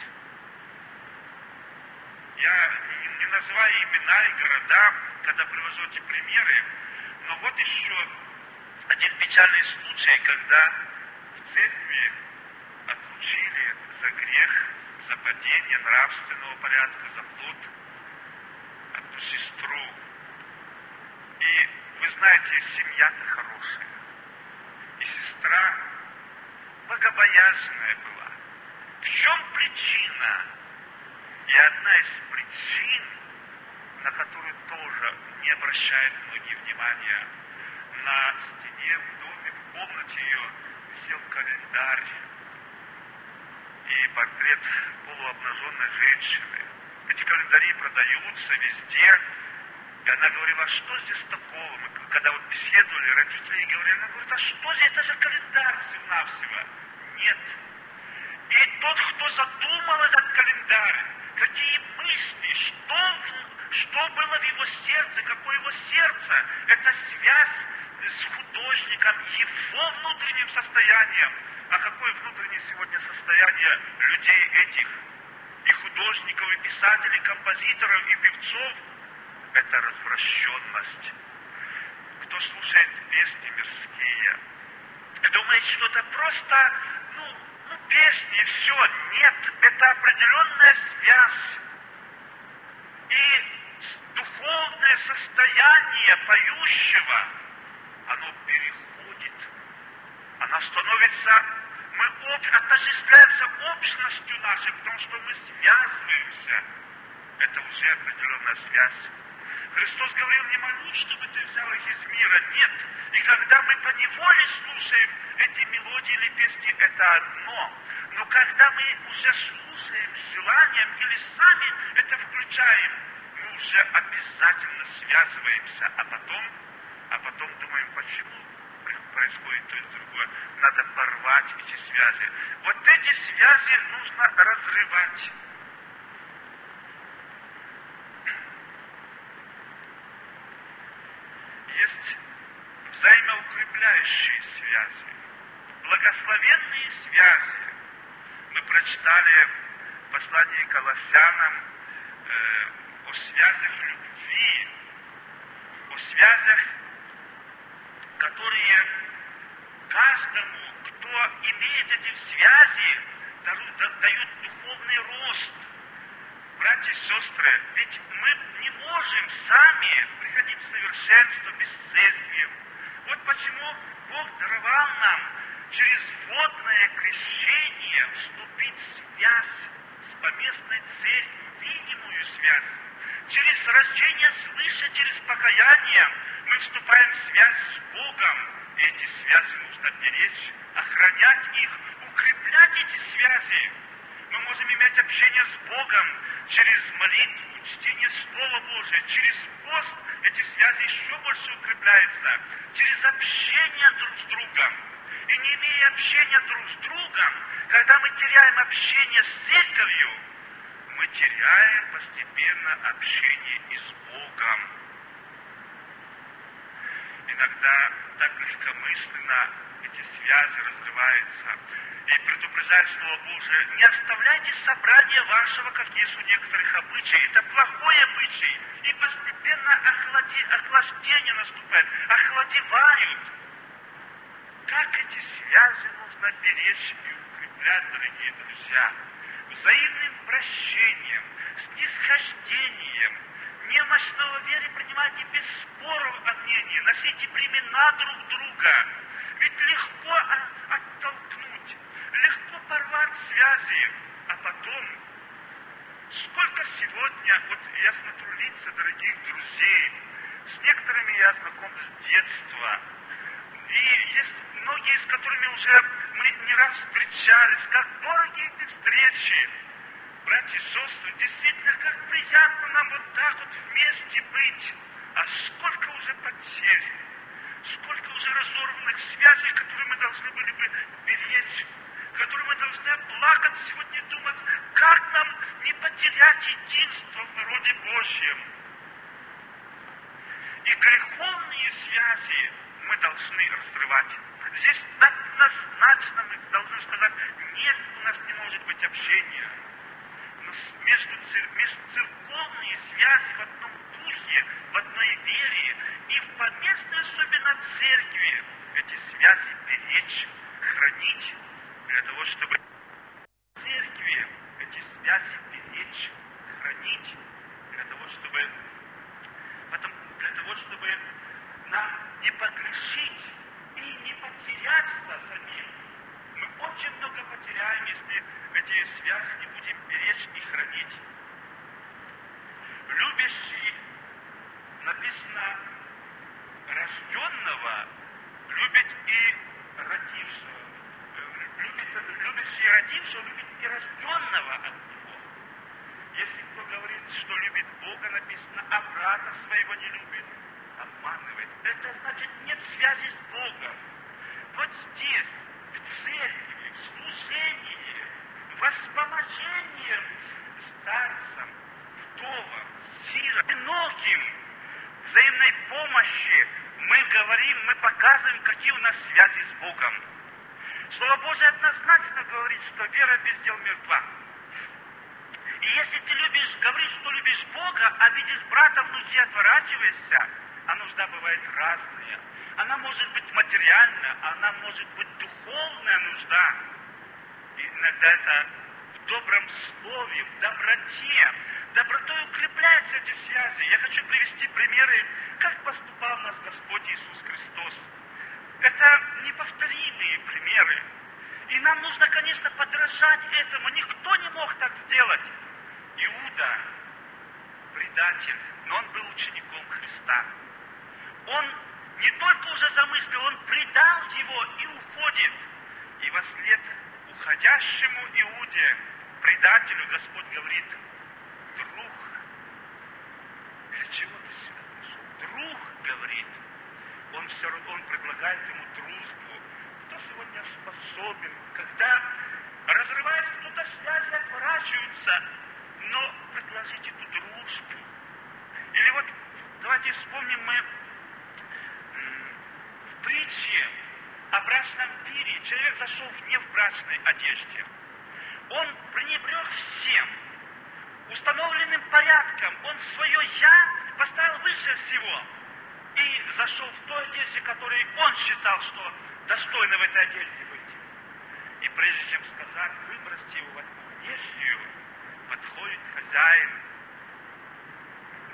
Я не называю имена и города, когда привожу эти примеры, но вот еще один печальный случай, когда в церкви отлучили за грех, за падение нравственного порядка, за блуд одну сестру. И вы знаете, семья-то хорошая. И сестра богобоязненная была. В чем причина? И одна из причин, на которую тоже не обращают многие внимания, на стене в доме, в комнате ее висел календарь и портрет полуобнаженной женщины. Эти календари продаются везде. И она говорила, а что здесь такого? Мы когда вот беседовали, родители говорили, она говорит, а что здесь, это же календарь всего-навсего. Нет. И тот, кто задумал этот календарь, какие мысли, что, что было в его сердце, какое его сердце, это связь с художником, его внутренним состоянием. А какое внутреннее сегодня состояние людей этих, и художников, и писателей, и композиторов, и певцов? Это развращенность. Кто слушает песни мирские и думает, что это просто, ну, ну песни, и все. Нет, это определенная связь. И духовное состояние поющего, оно переходит. Оно становится, мы об, отождествляемся общностью нашей, потому что мы связываемся. Это уже определенная связь. Христос говорил, не молюсь, чтобы ты взял их из мира. Нет. И когда мы поневоле слушаем эти мелодии или песни, это одно. Но когда мы уже слушаем с желанием или сами это включаем, мы уже обязательно связываемся. А потом, а потом думаем, почему происходит то и другое. Надо порвать эти связи. Вот эти связи нужно разрывать. Есть взаимоукрепляющие связи, благословенные связи. Мы прочитали в послании к Колоссянам э, о связях любви, о связях, которые каждому, кто имеет эти связи, дают, дают духовный рост. Братья и сестры, ведь мы не можем сами приходить в совершенство без церкви. Вот почему Бог даровал нам через водное крещение вступить в связь с поместной церковью, видимую связь. Через рождение свыше, через покаяние мы вступаем в связь с Богом. И эти связи нужно беречь, охранять их, укреплять эти связи. Мы можем иметь общение с Богом через молитву, чтение Слова Божия, через пост эти связи еще больше укрепляются, через общение друг с другом. И не имея общения друг с другом, когда мы теряем общение с церковью, мы теряем постепенно общение и с Богом. Иногда так легкомысленно эти связи разрываются. И предупреждает Слово Божие: не оставляйте собрания вашего, как есть у некоторых обычаев. Это плохой обычай. И постепенно охлади, охлаждение наступает, охладевают. Как эти связи нужно беречь и укреплять, дорогие друзья? Взаимным прощением, снисхождением, немощного вере принимайте без споров о мнении, носите бремена друг друга. Ведь легко оттолкнуть, легко порвать связи, а потом, сколько сегодня, вот я смотрю лица дорогих друзей, с некоторыми я знаком с детства, и есть многие, с которыми уже мы не раз встречались, как дорогие эти встречи. Братья и сестры, действительно, как приятно нам вот так вот вместе быть. А сколько уже потерь, сколько уже разорванных связей, которые мы должны были бы беречь, которые мы должны плакать сегодня, думать, как нам не потерять единство в народе Божьем. И греховные связи мы должны разрывать. Здесь однозначно мы должны сказать: нет, у нас не может быть общения. Но между, между церковные связи в одном духе, в одной вере и в поместной, особенно церкви, эти связи беречь, хранить, для того, чтобы в церкви эти связи беречь, хранить, для того, чтобы, потом, для того, чтобы нам не погрешить и не потеряться самим. Мы очень много потеряем, если эти связи не будем беречь и хранить. Любящий, написано, рожденного любит и родившего. Любит, любящий родившего любит и рожденного от него. Если кто говорит, что любит Бога, написано, а брата своего не любит, обманывает. Это значит, нет связи с Богом. Вот здесь, в церкви, в служении, во вспоможении старцам, вдовам, сиротам, одиноким, взаимной помощи мы говорим, мы показываем, какие у нас связи с Богом. Слово Божие однозначно говорит, что вера без дел мертва. И если ты любишь, говоришь, что любишь Бога, а видишь брата в нужде, отворачиваешься, а нужда бывает разная. Она может быть материальная, она может быть духовная нужда. И иногда это в добром слове, в доброте. Добротой укрепляются эти связи. Я хочу привести примеры, как поступал наш Господь Иисус Христос. Это неповторимые примеры. И нам нужно, конечно, подражать этому. Никто не мог так сделать. Иуда, предатель, но он был учеником Христа. Он не только уже замыслил, он предал его и уходит. И во след уходящему Иуде, предателю, Господь говорит: друг, для чего ты сюда пришел? Друг, говорит. Он все равно, он предлагает ему дружбу. Кто сегодня способен, когда разрывается кто-то связи, отворачиваются, но предложить эту дружбу. Или вот, давайте вспомним мы в притче о брачном пире. Человек зашел не в брачной одежде. Он пренебрег всем установленным порядком. Он свое «я» поставил выше всего. И зашел в той одежде, которой он считал, что достойно в этой одежде быть. И прежде чем сказать, выбросьте его в эту внешнюю, подходит хозяин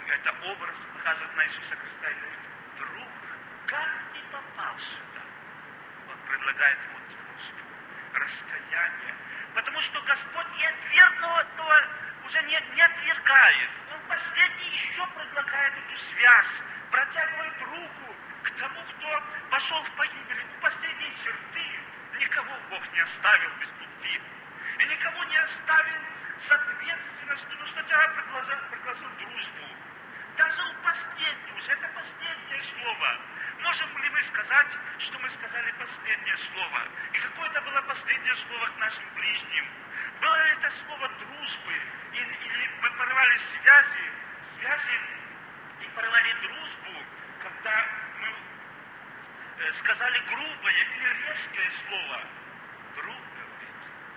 это образ показывает на Иисуса Христа и говорит: друг, как ты попал сюда? Он предлагает ему дружбу, раскаяние. Потому что Господь и отвергнул этого уже не, не отвергает. Он последний еще предлагает эту связь, протягивает руку к тому, кто пошел в погибель, у последней черты. Никого Бог не оставил без любви. И никого не оставил с ответственностью, но сначала предложил, предложил дружбу. Даже у последнего, уже это последнее слово. Можем ли мы сказать, что мы сказали последнее слово? И какое это было последнее слово к нашим ближним? Было ли это слово дружбы? Или, или мы порвали связи, связи и порвали дружбу, когда мы э, сказали грубое или резкое слово? Друг говорит.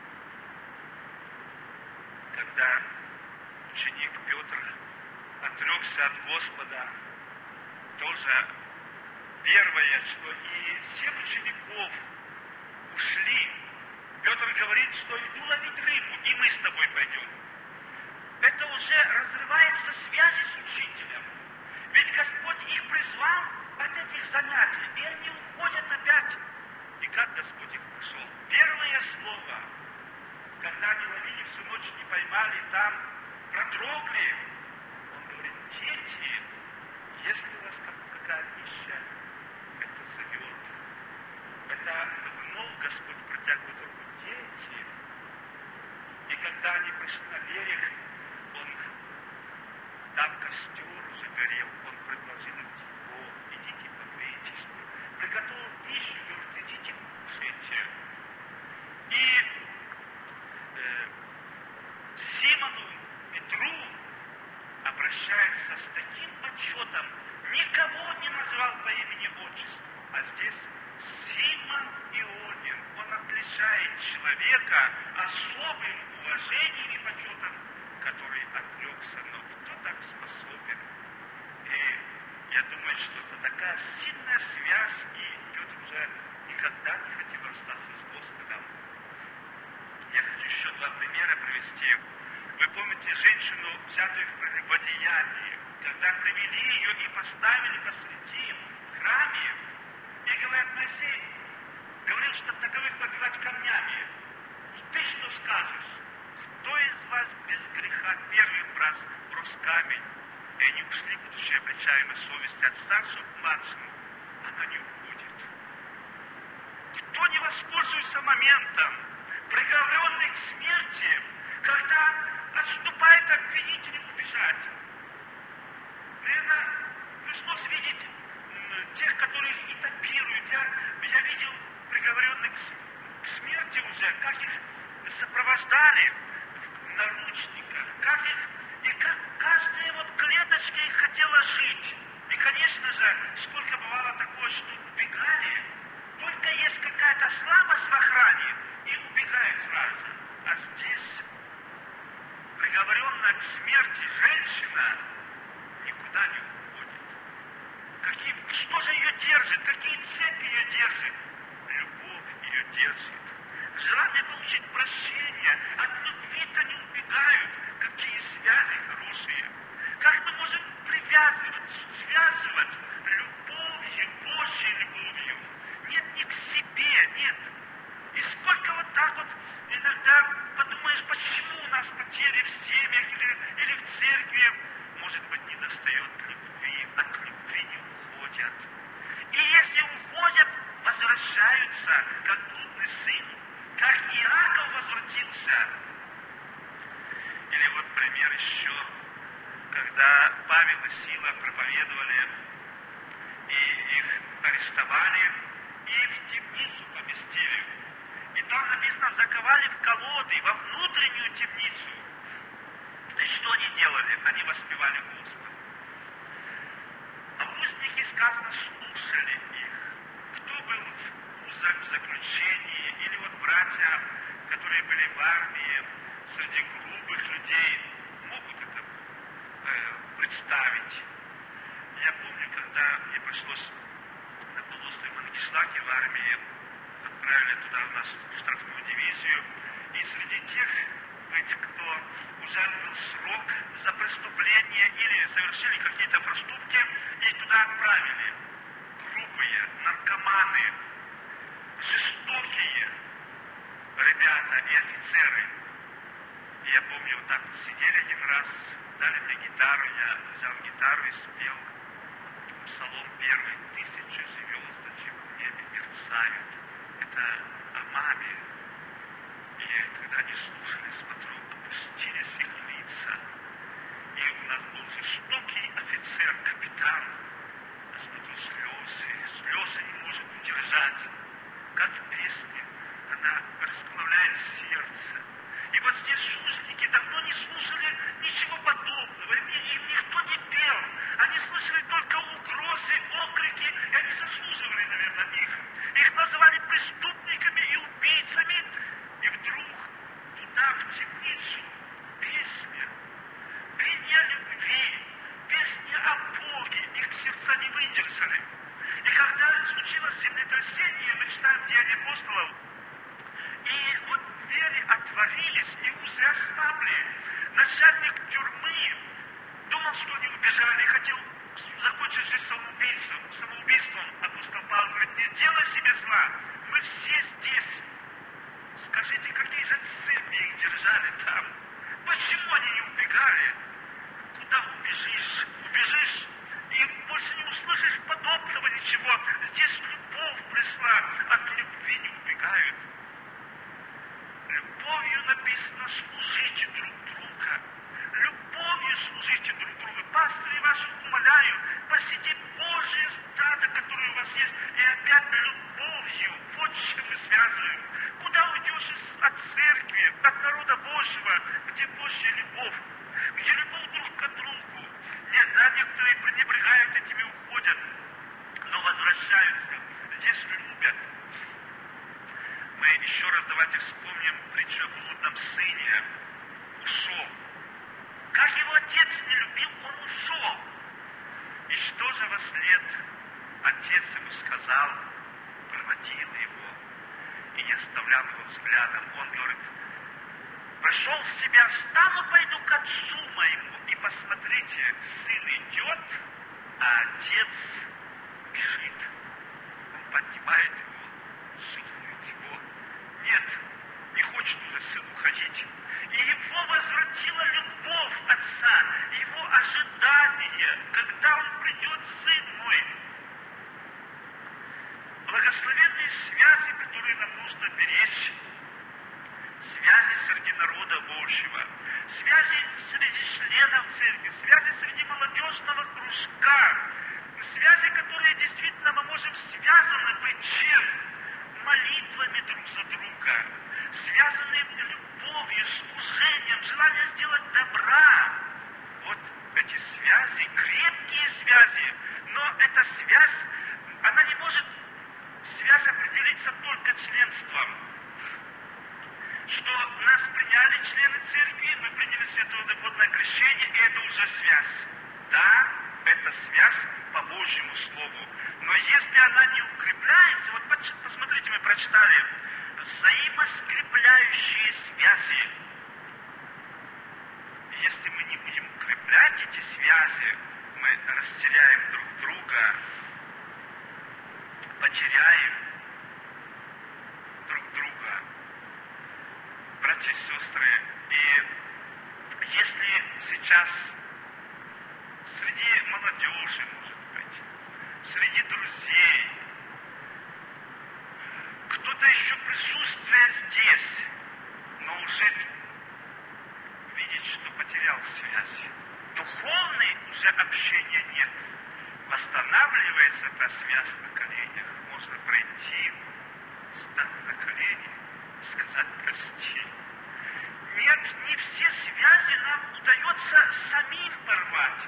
Когда ученик Петр отрекся от Господа, тоже первое, что и семь учеников ушли. Петр говорит, что иду ловить рыбу, и мы с тобой пойдем. Это уже разрывается связи с учителем. Ведь Господь их призвал от этих занятий, и они уходят опять. И как Господь их пришел? Первое слово, когда они ловили всю ночь, не поймали, там продрогли. Он говорит: дети, если у вас какая пища, это зовет. Это вновь Господь протягивает руку: дети. И когда они пришли на берег, он, там костер уже горел, он предложил им тепло: идите погрейтесь, приготовил пищу, говорит: идите кушайте. И э, Симону Петру обращается с таким почетом, никого не назвал по имени отчеству, а здесь Симон Ионин. Он отличает человека особым уважением и почетом, который отрекся. Но кто так способен? И я думаю, что это такая сильная связь, и Петр уже никогда не хотел расстаться с Господом. Я хочу еще два примера привести. Вы помните женщину, взятую в одеянии, когда привели ее и поставили посреди храме, и говорят: Моисей говорил, что таковых побивать камнями. Ты что скажешь? Кто из вас без греха первый брос, брос камень? И они ушли, будучи обличаемы совести от старшего к младшему. Она не уходит. Кто не воспользуется моментом, приговоренный к смерти, когда отступает обвинитель убежать? Наверное, пришлось видеть тех, которые их этапируют. Я, я видел приговоренных к смерти уже, как их сопровождали в наручниках, как их, и как каждая вот клеточка их хотела жить. И, конечно же, сколько бывало такое, что убегали, только есть какая-то слабость в охране, и убегают сразу. А здесь приговоренная к смерти женщина никуда не уходит. Какие, что же ее держит? Какие цепи ее держит? Любовь ее держит. Желание получить прощение. От любви-то не убегают. Какие связи хорошие. Как мы можем привязывать, связывать любовью, Божьей любовью? Нет, не к себе, нет. И сколько вот так вот иногда подумаешь, почему у нас потери в семьях или, или в церкви? Может быть, не достает любви, от любви не уходят. И если уходят, возвращаются, как блудный сын, как Иаков возвратился. Или вот пример еще, когда Павел и Сила проповедовали, и их арестовали, и в темницу поместили. И там написано, заковали в колоды, во внутреннюю темницу. И что они делали? Они воспевали Господа. А узники, сказано, слушали их. Кто был в узах, в заключении, или вот братья, которые были в армии, среди грубых людей, могут это э, представить. Я помню, когда мне пришлось на полуострове Мангишлаке в армии, отправили туда у нас в штрафную дивизию, и среди тех, этих, кто уже отбыл срок за преступление преступления или совершили какие-то проступки, и туда отправили. Грубые, наркоманы, жестокие ребята и офицеры. И я помню, вот так вот сидели один раз, дали мне гитару, я взял гитару и спел Псалом первый, тысячи звездочек в небе мерцают. Это о маме. И когда они слушали, смотрю, опустились их лица. И у нас был жестокий офицер, капитан. Я смотрю, слезы, слезы не может удержать. Как в песне, она расплавляет сердце. И вот здесь слушники давно не слушали ничего подобного. Им, им никто не пел. Они слышали только угрозы, окрики, и они заслуживали, наверное, их. Их называли преступниками и убийцами. И вдруг туда, в темницу, песня, пение о любви, песня о Боге, их сердца не выдержали. И когда случилось землетрясение, мы читаем Деяния апостолов, и вот двери отворились, и узы ослабли. Начальник тюрьмы думал, что они убежали, и хотел закончить жизнь самоубийством. самоубийством. Апостол Павел говорит, не делай себе зла, мы все здесь. Скажите, какие же цепи их держали там? Почему они не убегали? Куда убежишь? Убежишь, и больше не услышишь подобного ничего. Здесь любовь пришла, от любви не убегают. Любовью написано, служите друг друга. Любовью служите друг другу. Пастырь, вас умоляю, посетить Божие стадо, которое у вас есть, и опять любовью. Вот с чем мы связываем. Куда уйдешь от церкви, от народа Божьего, где Божья любовь, где любовь друг к другу. Нет, да, некоторые пренебрегают этим и уходят, но возвращаются. Здесь любят. Мы еще раз давайте вспомним притчу о блудном сыне. Ушел. Как его отец не любил, он ушел. И что же во след отец ему сказал, проводил его и не оставлял его взглядом. Он говорит, пошел в себя, встану, пойду к отцу моему. И посмотрите, сын идет, а отец бежит. Он поднимает его, целует его. Нет, не хочет уже сын уходить. И его возвратила любовь отца, его ожидание, когда он придет, сын мой. Благословенные связи, которые нам нужно беречь, связи среди народа Божьего, связи среди членов церкви, связи среди молодежного кружка, связи, которые действительно мы можем связаны быть чем? Молитвами друг за друга, связанные любовью, служением, желанием сделать добра. Вот эти связи, крепкие связи, но эта связь, она не может, связь определиться только членством. Что нас приняли члены церкви, мы приняли святое крещение, и это уже связь. Да, это связь по Божьему Слову. Но если она не укрепляется, вот посмотрите, мы прочитали, взаимоскрепляющие связи. Если мы не будем укреплять эти связи, мы растеряем друг друга, потеряем друг друга. Братья и сестры, и если сейчас среди молодежи, может быть, среди друзей, кто-то еще присутствует здесь, но уже видит, что потерял связь. Духовной уже общения нет. Восстанавливается эта связь на коленях. Можно пройти, встать на колени, сказать прости. Нет, не все связи нам удается самим порвать.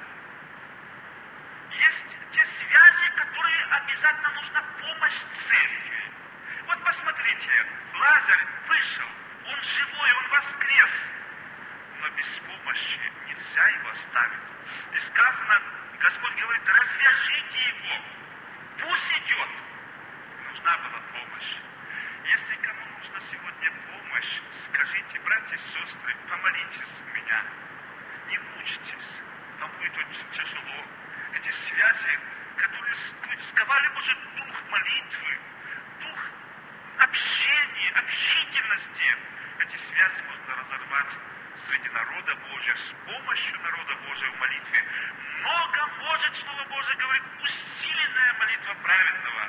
Есть те связи, которые обязательно нужна помощь церкви. Вот посмотрите, Лазарь вышел, он живой, он воскрес. Но без помощи нельзя его оставить. И сказано, Господь говорит, развяжите его, пусть идет. Нужна была помощь. Если кому нужна сегодня помощь, скажите, братья и сестры, помолитесь за меня. Не мучьтесь, вам будет очень тяжело. Эти связи, которые сковали, может, дух молитвы, дух общения, общительности. Эти связи можно разорвать среди народа Божьего, с помощью народа Божьего в молитве. Много может, Слово Божие говорит, усиленная молитва праведного.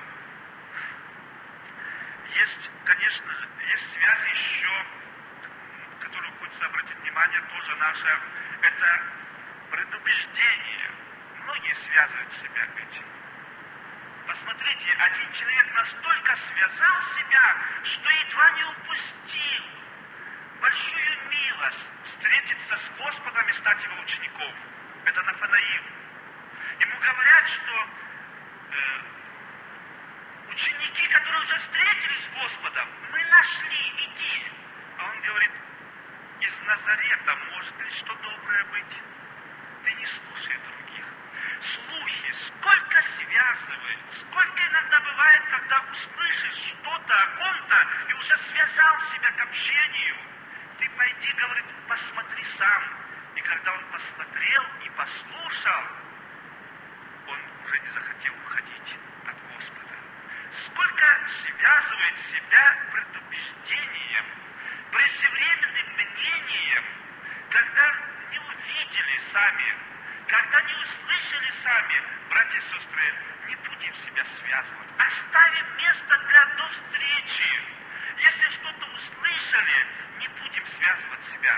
Есть, конечно же, есть связи еще, которую хочется обратить внимание, тоже наша, это предубеждение. Многие связывают себя этим. Посмотрите, один человек настолько связал себя, что едва не упустил большую милость встретиться с Господом и стать его учеников. Это Нафанаил. Ему говорят, что э, ученики, которые уже встретились с Господом, мы нашли, иди. А он говорит, из Назарета может ли что доброе быть? Ты не слушай других. Слухи, сколько связывает, сколько иногда бывает, когда услышишь что-то о ком-то и уже связал себя к общению. Ты пойди, говорит, посмотри сам. И когда он посмотрел и послушал, он уже не захотел уходить от Господа. Сколько связывает себя предубеждением, преждевременным мнением, когда не увидели сами, когда не услышали сами. Братья и сестры, не будем себя связывать. Оставим место для до встречи. Если что-то услышали, не будем связывать себя.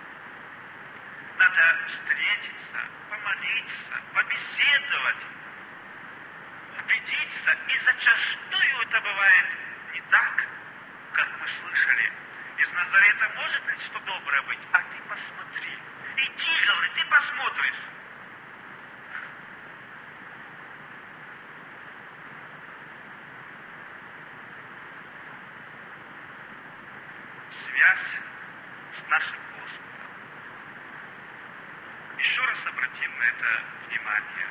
Надо встретиться, помолиться, побеседовать, убедиться. И зачастую это бывает не так, как мы слышали. Из Назарета может ли что доброе быть? А ты посмотри. Иди, говорит, ты посмотришь. Связь с нашим Господом. Еще раз обратим на это внимание.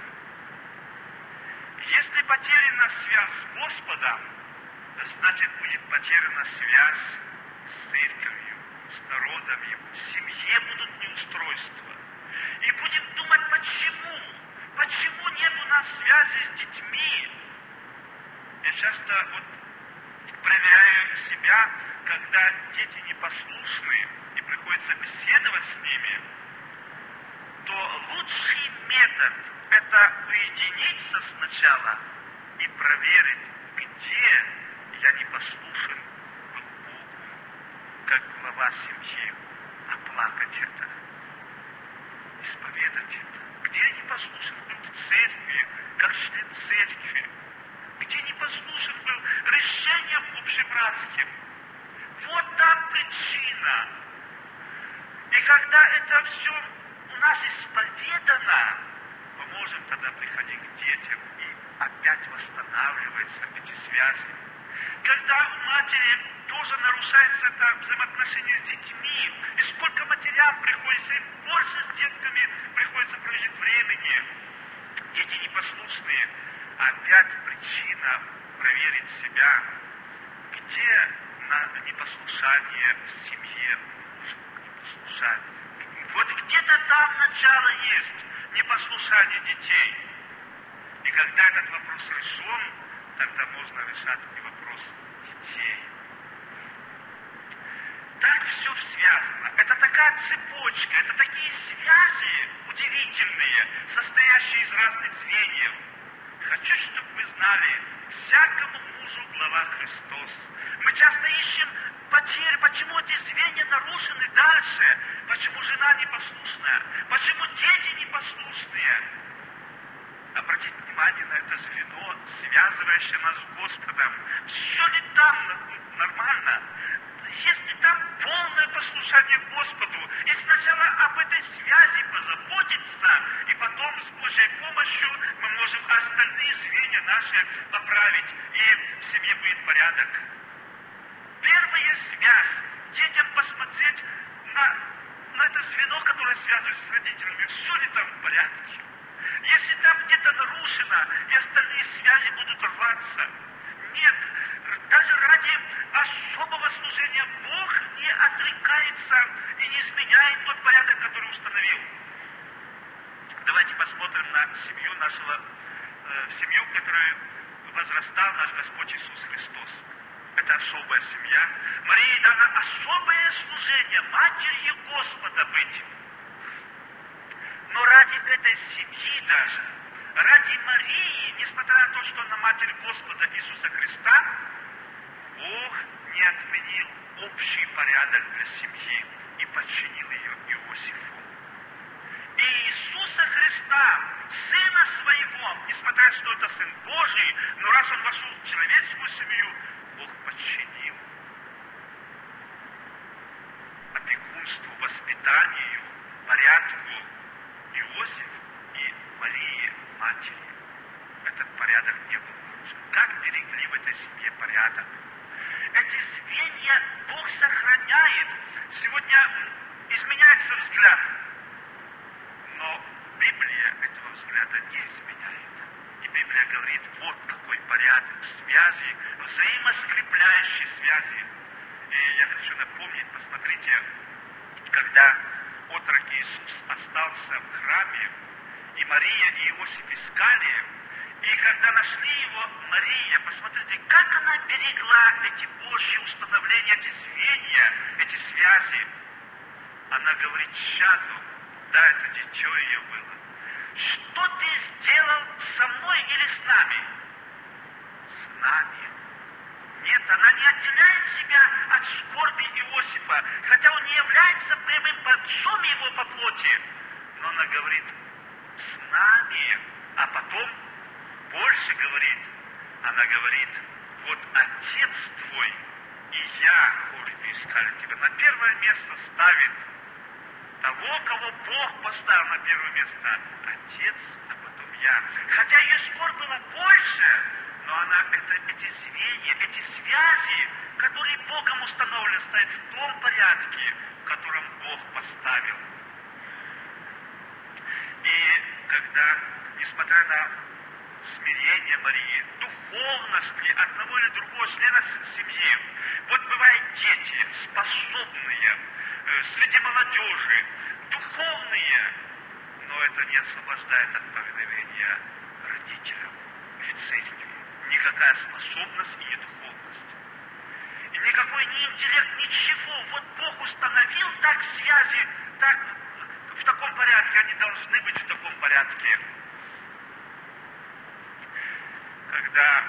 Если потеряна связь с Господом, значит будет потеряна связь с церковью, с народом Его. В семье будут неустройства. И будем думать, почему? Почему нет у нас связи с детьми? Я часто вот проверяю себя, когда дети непослушны, и приходится беседовать с ними, то лучший метод – это уединиться сначала и проверить, где я непослушен был Богу, как глава семьи, оплакать это, исповедать это. Где я непослушен был в церкви, как член церкви, где непослушен был решением общебратским. Вот там причина. И когда это все у нас исповедано, мы можем тогда приходить к детям, и опять восстанавливаются эти связи. Когда у матери тоже нарушается это взаимоотношение с детьми, и сколько матерям приходится, и больше с детками приходится проводить времени. Дети непослушные, опять причина проверить себя, где на непослушание в семье, непослушание. Вот где-то там начало есть непослушание детей. И когда этот вопрос решен, тогда можно решать и вопрос детей. Так все связано. Это такая цепочка, это такие связи удивительные, состоящие из разных звеньев. Хочу, чтобы вы знали, всякому мужу глава Христос. Мы часто ищем потери, почему эти звенья нарушены дальше, почему жена непослушная, почему дети непослушные. Обратите внимание на это звено, связывающее нас с Господом. Все ли там нормально? Если там полное послушание Господу, и сначала об этой связи позаботиться, и потом с Божьей помощью мы можем остальные звенья наши поправить, и в семье будет порядок. Первая связь. Детям посмотреть на, на это звено, которое связывает с родителями. Все ли там в порядке? Если там где-то нарушено, и остальные связи будут рваться. Нет, даже ради особого служения Бог не отрекается и не изменяет тот порядок, который установил. Давайте посмотрим. посмотрим на семью нашего, э, семью, которую возрастал наш Господь Иисус Христос. Это особая семья. Марии дано особое служение, матерью Господа быть. Но ради этой семьи даже, ради Марии, несмотря на то, что она Матерь Господа Иисуса Христа, Бог не отменил общий порядок для семьи и подчинил ее Иосифу. И Иисуса Христа, Сына Своего, несмотря на то, что это Сын Божий, но раз Он вошел в человеческую семью, Бог подчинил опекунству, воспитанию, порядку Иосиф и Марии, матери. Этот порядок не был нарушен. Как берегли в этой семье порядок? Эти звенья Бог сохраняет. Сегодня изменяется взгляд, но Библия этого взгляда не изменяет. И Библия говорит, вот какой порядок связи, взаимоскрепляющей связи. И я хочу напомнить, посмотрите, когда отрок Иисус остался в храме, и Мария и Иосиф искали, и когда нашли его, Мария, посмотрите, как она берегла эти Божьи установления, эти звенья, эти связи. Она говорит чаду, да, это дитё ее было. Что ты сделал со мной или с нами? С нами. Нет, она не отделяет себя от скорби Иосифа, хотя он не является прямым отцом его по плоти. Но она говорит, с нами. А потом больше говорит, она говорит, вот отец твой и я, ходит и искали тебя. На первое место ставит того, кого Бог поставил на первое место. Отец, а потом я. Хотя ее скорбь была больше, но она, это, эти звенья, эти связи, которые Богом установлены, стоят в том порядке, в котором Бог поставил. И когда, несмотря на смирение Марии, духовность ли одного или другого члена семьи, вот бывают дети, способные, э, среди молодежи, духовные, но это не освобождает от повиновения родителям в церкви. Никакая способность и не духовность. И никакой ни интеллект, ничего. Вот Бог установил так связи, так, в таком порядке, они должны быть в таком порядке. Когда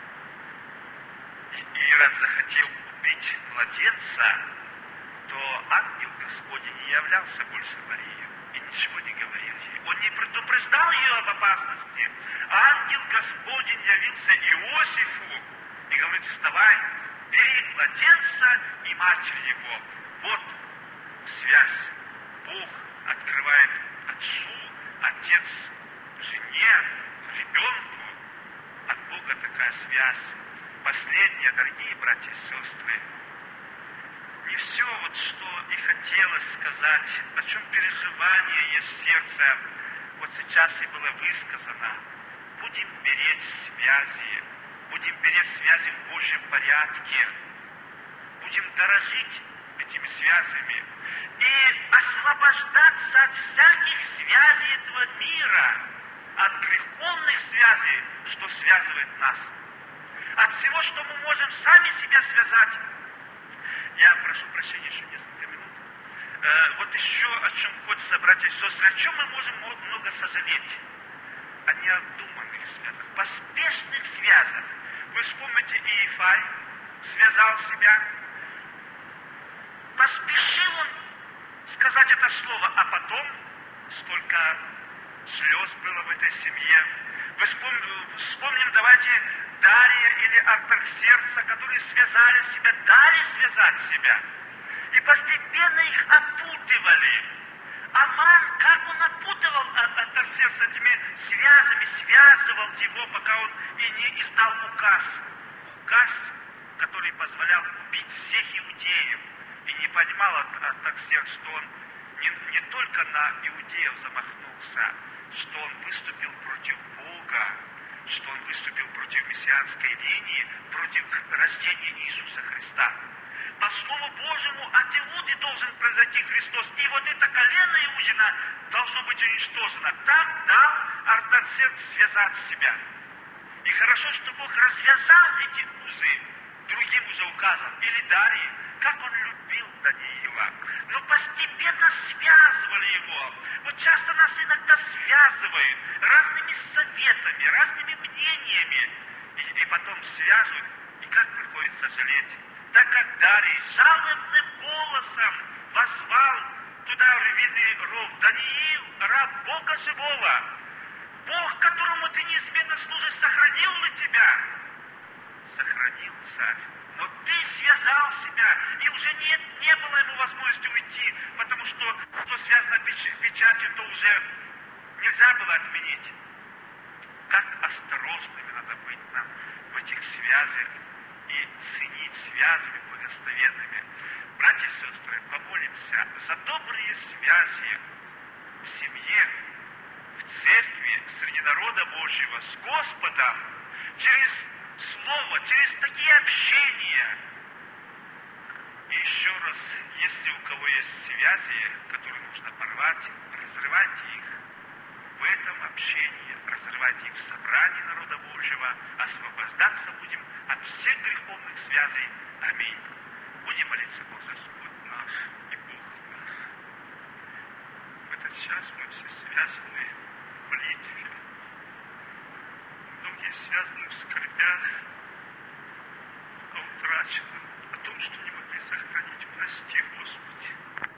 Ирод захотел убить младенца, то ангел Господень не являлся больше Марии и ничего не говорил ей. Он не предупреждал ее об опасности. Ангел Господень явился Иосифу и говорит, вставай, бери младенца и матерь его. Вот связь. Бог открывает отцу, отец жене, ребенку. От Бога такая связь. Последняя, дорогие братья и сестры, не все, вот что и хотелось сказать, о чем переживание есть в сердце, вот сейчас и было высказано. Будем беречь связи, будем беречь связи в Божьем порядке, будем дорожить этими связями и освобождаться от всяких связей этого мира, от греховных связей, что связывает нас, от всего, что мы можем сами себя связать. Я прошу прощения, еще несколько минут. Э, вот еще о чем хочется, братья и сестры, о чем мы можем много сожалеть? О необдуманных связях, поспешных связях. Вы вспомните, Иефай связал себя. Поспешил он сказать это слово, а потом сколько слез было в этой семье. Вы вспомним, вспомним, давайте, Дария или Артаксеркса, которые связали себя, дали связать себя. И постепенно их опутывали. Аман, как он опутывал Артаксеркса этими связями, связывал его, пока он и не издал указ. Указ, который позволял убить всех иудеев. И не понимал Артаксеркс, что он не, не только на иудеев замахнулся, что он выступил против Бога, что он выступил против мессианской линии, против рождения Иисуса Христа. По Слову Божьему от Иуды должен произойти Христос. И вот это колено Иудина должно быть уничтожено. Так дал Артаксеркс связать себя. И хорошо, что Бог развязал эти узы. Другим уже указан. Или Дарий, как он любил Даниила. Но постепенно связывали его. Вот часто нас иногда связывают разными советами, разными мнениями. И, и потом свяжут. И как приходится жалеть. Так как Дарий жалобным голосом возвал туда в львиный ров: Даниил, раб Бога живого, Бог, которому ты неизменно служишь, сохранил ли тебя? Сохранил, царь. Но ты связал себя, и уже нет, не было ему возможности уйти, потому что, что связано печ- печатью, то уже нельзя было отменить. Как осторожными надо быть нам в этих связях и ценить связями благословенными. Братья и сестры, помолимся за добрые связи в семье, в церкви, среди народа Божьего, с Господом, через Слово, через такие общения. И еще раз, если у кого есть связи, которые нужно порвать, разрывайте их в этом общении, разрывайте их в собрании народа Божьего, освобождаться будем от всех греховных связей. Аминь. Будем молиться: Бог Господь наш и Бог наш. В этот час мы все связаны в молитве. Многие связаны в скорбях о утраченном, о том, что не могли сохранить. Прости, Господи.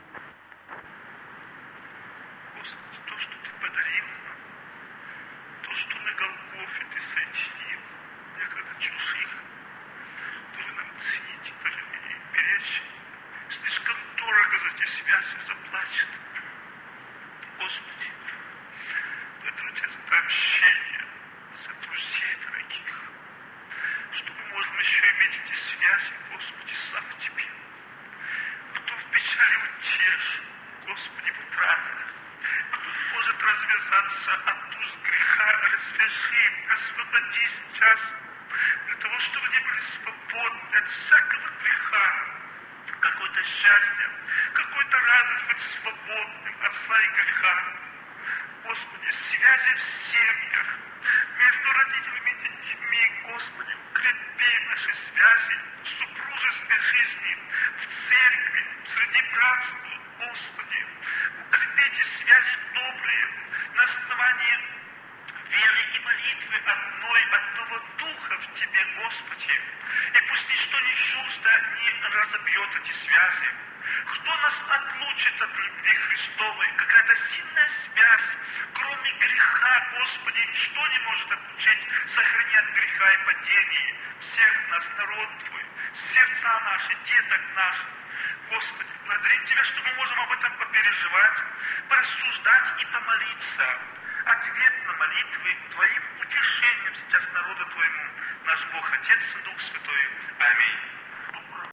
Господи, то, что Ты подарил нам, то, что на Голгофе Ты соединил некогда чужих, тоже нам ценить, даже и беречь. Слишком дорого за эти связи заплачет. Господи, благодарю Тебя за это общение, за друзей дорогих, что мы можем еще иметь эти связи, Господи, сам в Тебе. Кто в печали утешь, Господи, в утратах, кто может развязаться от уз греха, развяжи, освободи сейчас, для того, чтобы не были свободны от всякого греха, какое-то счастье, какой-то радость быть свободным от зла и греха. Господи, связи в семьях, между родителями и детьми, Господи, укрепи наши связи в супружеской жизни, в церкви, среди братства, Господи, укрепите связи добрые на основании веры и молитвы одной, одного Духа в Тебе, Господи. И пусть ничто не чуждо не разобьет эти связи. Кто нас отлучит от любви Христовой? Какая-то сильная связь, кроме греха, Господи, ничто не может отлучить. Сохрани от греха и падений всех нас, народ Твой, сердца наши, деток наших. Господи, благодарим Тебя, что мы можем об этом попереживать, порассуждать и помолиться. Ответ на молитвы Твоим утешением сейчас народу Твоему, наш Бог, Отец и Дух Святой. Аминь.